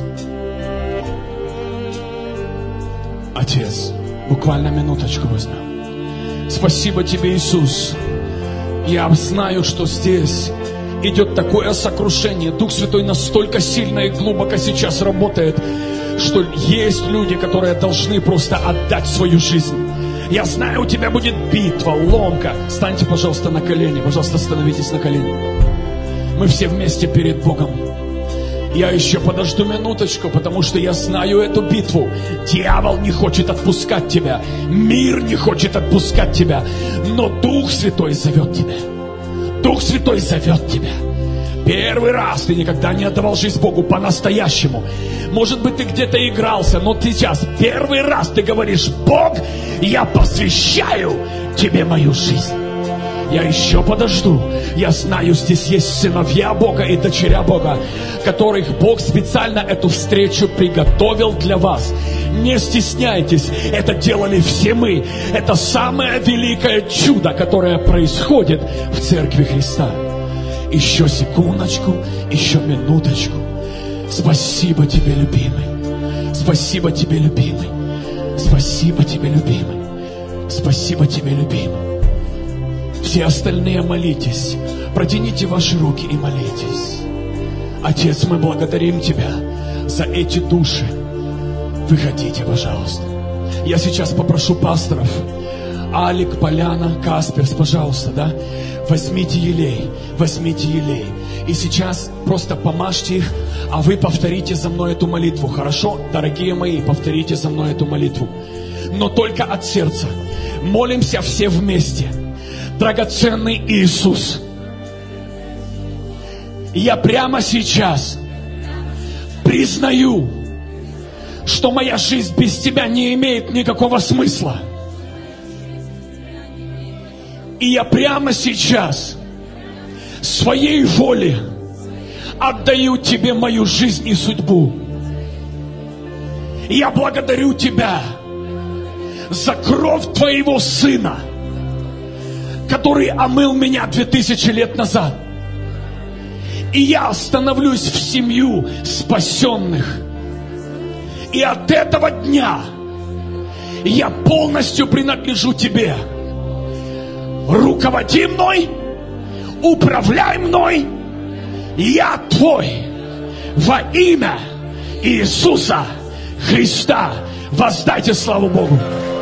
Отец, буквально минуточку возьмем. Спасибо Тебе, Иисус. Я знаю, что здесь идет такое сокрушение. Дух Святой настолько сильно и глубоко сейчас работает, что есть люди, которые должны просто отдать свою жизнь. Я знаю, у тебя будет битва, ломка. Встаньте, пожалуйста, на колени. Пожалуйста, становитесь на колени. Мы все вместе перед Богом. Я еще подожду минуточку, потому что я знаю эту битву. Дьявол не хочет отпускать тебя. Мир не хочет отпускать тебя. Но Дух Святой зовет тебя. Дух Святой зовет тебя. Первый раз ты никогда не отдавал жизнь Богу по-настоящему. Может быть, ты где-то игрался, но ты сейчас первый раз ты говоришь: Бог, я посвящаю Тебе мою жизнь. Я еще подожду. Я знаю, здесь есть сыновья Бога и дочеря Бога, которых Бог специально эту встречу приготовил для вас. Не стесняйтесь, это делали все мы. Это самое великое чудо, которое происходит в Церкви Христа. Еще секундочку, еще минуточку. Спасибо Тебе, любимый. Спасибо Тебе, любимый. Спасибо Тебе, любимый. Спасибо Тебе, любимый. Все остальные молитесь. Протяните ваши руки и молитесь. Отец, мы благодарим Тебя за эти души. Выходите, пожалуйста. Я сейчас попрошу пасторов. Алик, Поляна, Касперс, пожалуйста, да? Возьмите елей. И сейчас просто помажьте их, а вы повторите за мной эту молитву. Хорошо? Дорогие мои, повторите за мной эту молитву. Но только от сердца. Молимся все вместе. Драгоценный Иисус, Я прямо сейчас признаю, что моя жизнь без Тебя не имеет никакого смысла. И я прямо сейчас своей воле отдаю Тебе мою жизнь и судьбу. И я благодарю Тебя за кровь Твоего Сына, который омыл меня 2000 лет назад. И я становлюсь в семью спасенных. И от этого дня я полностью принадлежу Тебе. Руководи мной, управляй мной. Я Твой во имя Иисуса Христа. Воздайте славу Богу.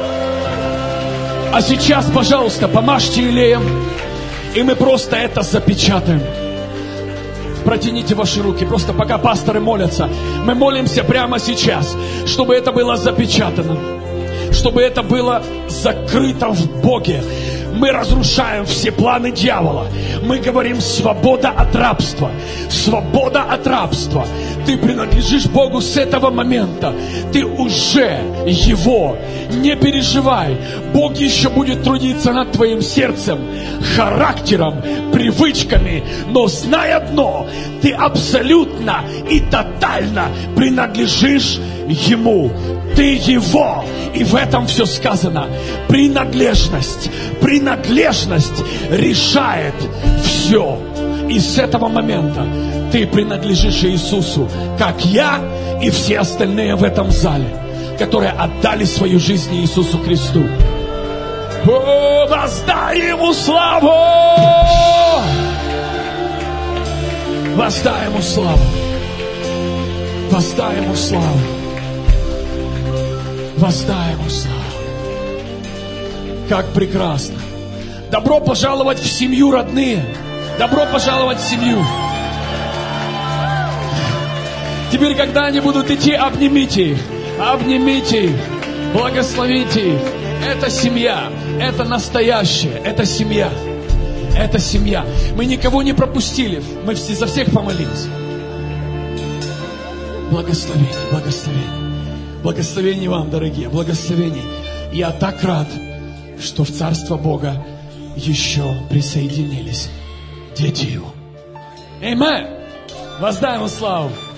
А сейчас, пожалуйста, помажьте елеем, и мы просто это запечатаем. Протяните ваши руки, просто пока пасторы молятся. Мы молимся прямо сейчас, чтобы это было запечатано, чтобы это было закрыто в Боге. Мы разрушаем все планы дьявола. Мы говорим: свобода от рабства. Свобода от рабства. Ты принадлежишь Богу с этого момента. Ты уже Его. Не переживай. Бог еще будет трудиться над твоим сердцем, характером, привычками. Но знай одно: ты абсолютно и тотально принадлежишь Ему. Ты Его. И в этом все сказано. Принадлежность решает все. И с этого момента ты принадлежишь Иисусу, как я и все остальные в этом зале, которые отдали свою жизнь Иисусу Христу. О, воздай Ему славу! Воздай Ему славу! Воздай Ему славу! Воздай Ему славу! Как прекрасно! Добро пожаловать в семью, родные! Добро пожаловать в семью! Теперь, когда они будут идти, обнимите их, благословите их. Это семья, это настоящая, это семья, это семья. Мы никого не пропустили, мы все за всех помолились. Благословение, благословение, благословение вам, дорогие, благословение. Я так рад, что в Царство Бога еще присоединились дети Его. Аминь. Воздай Ему славу.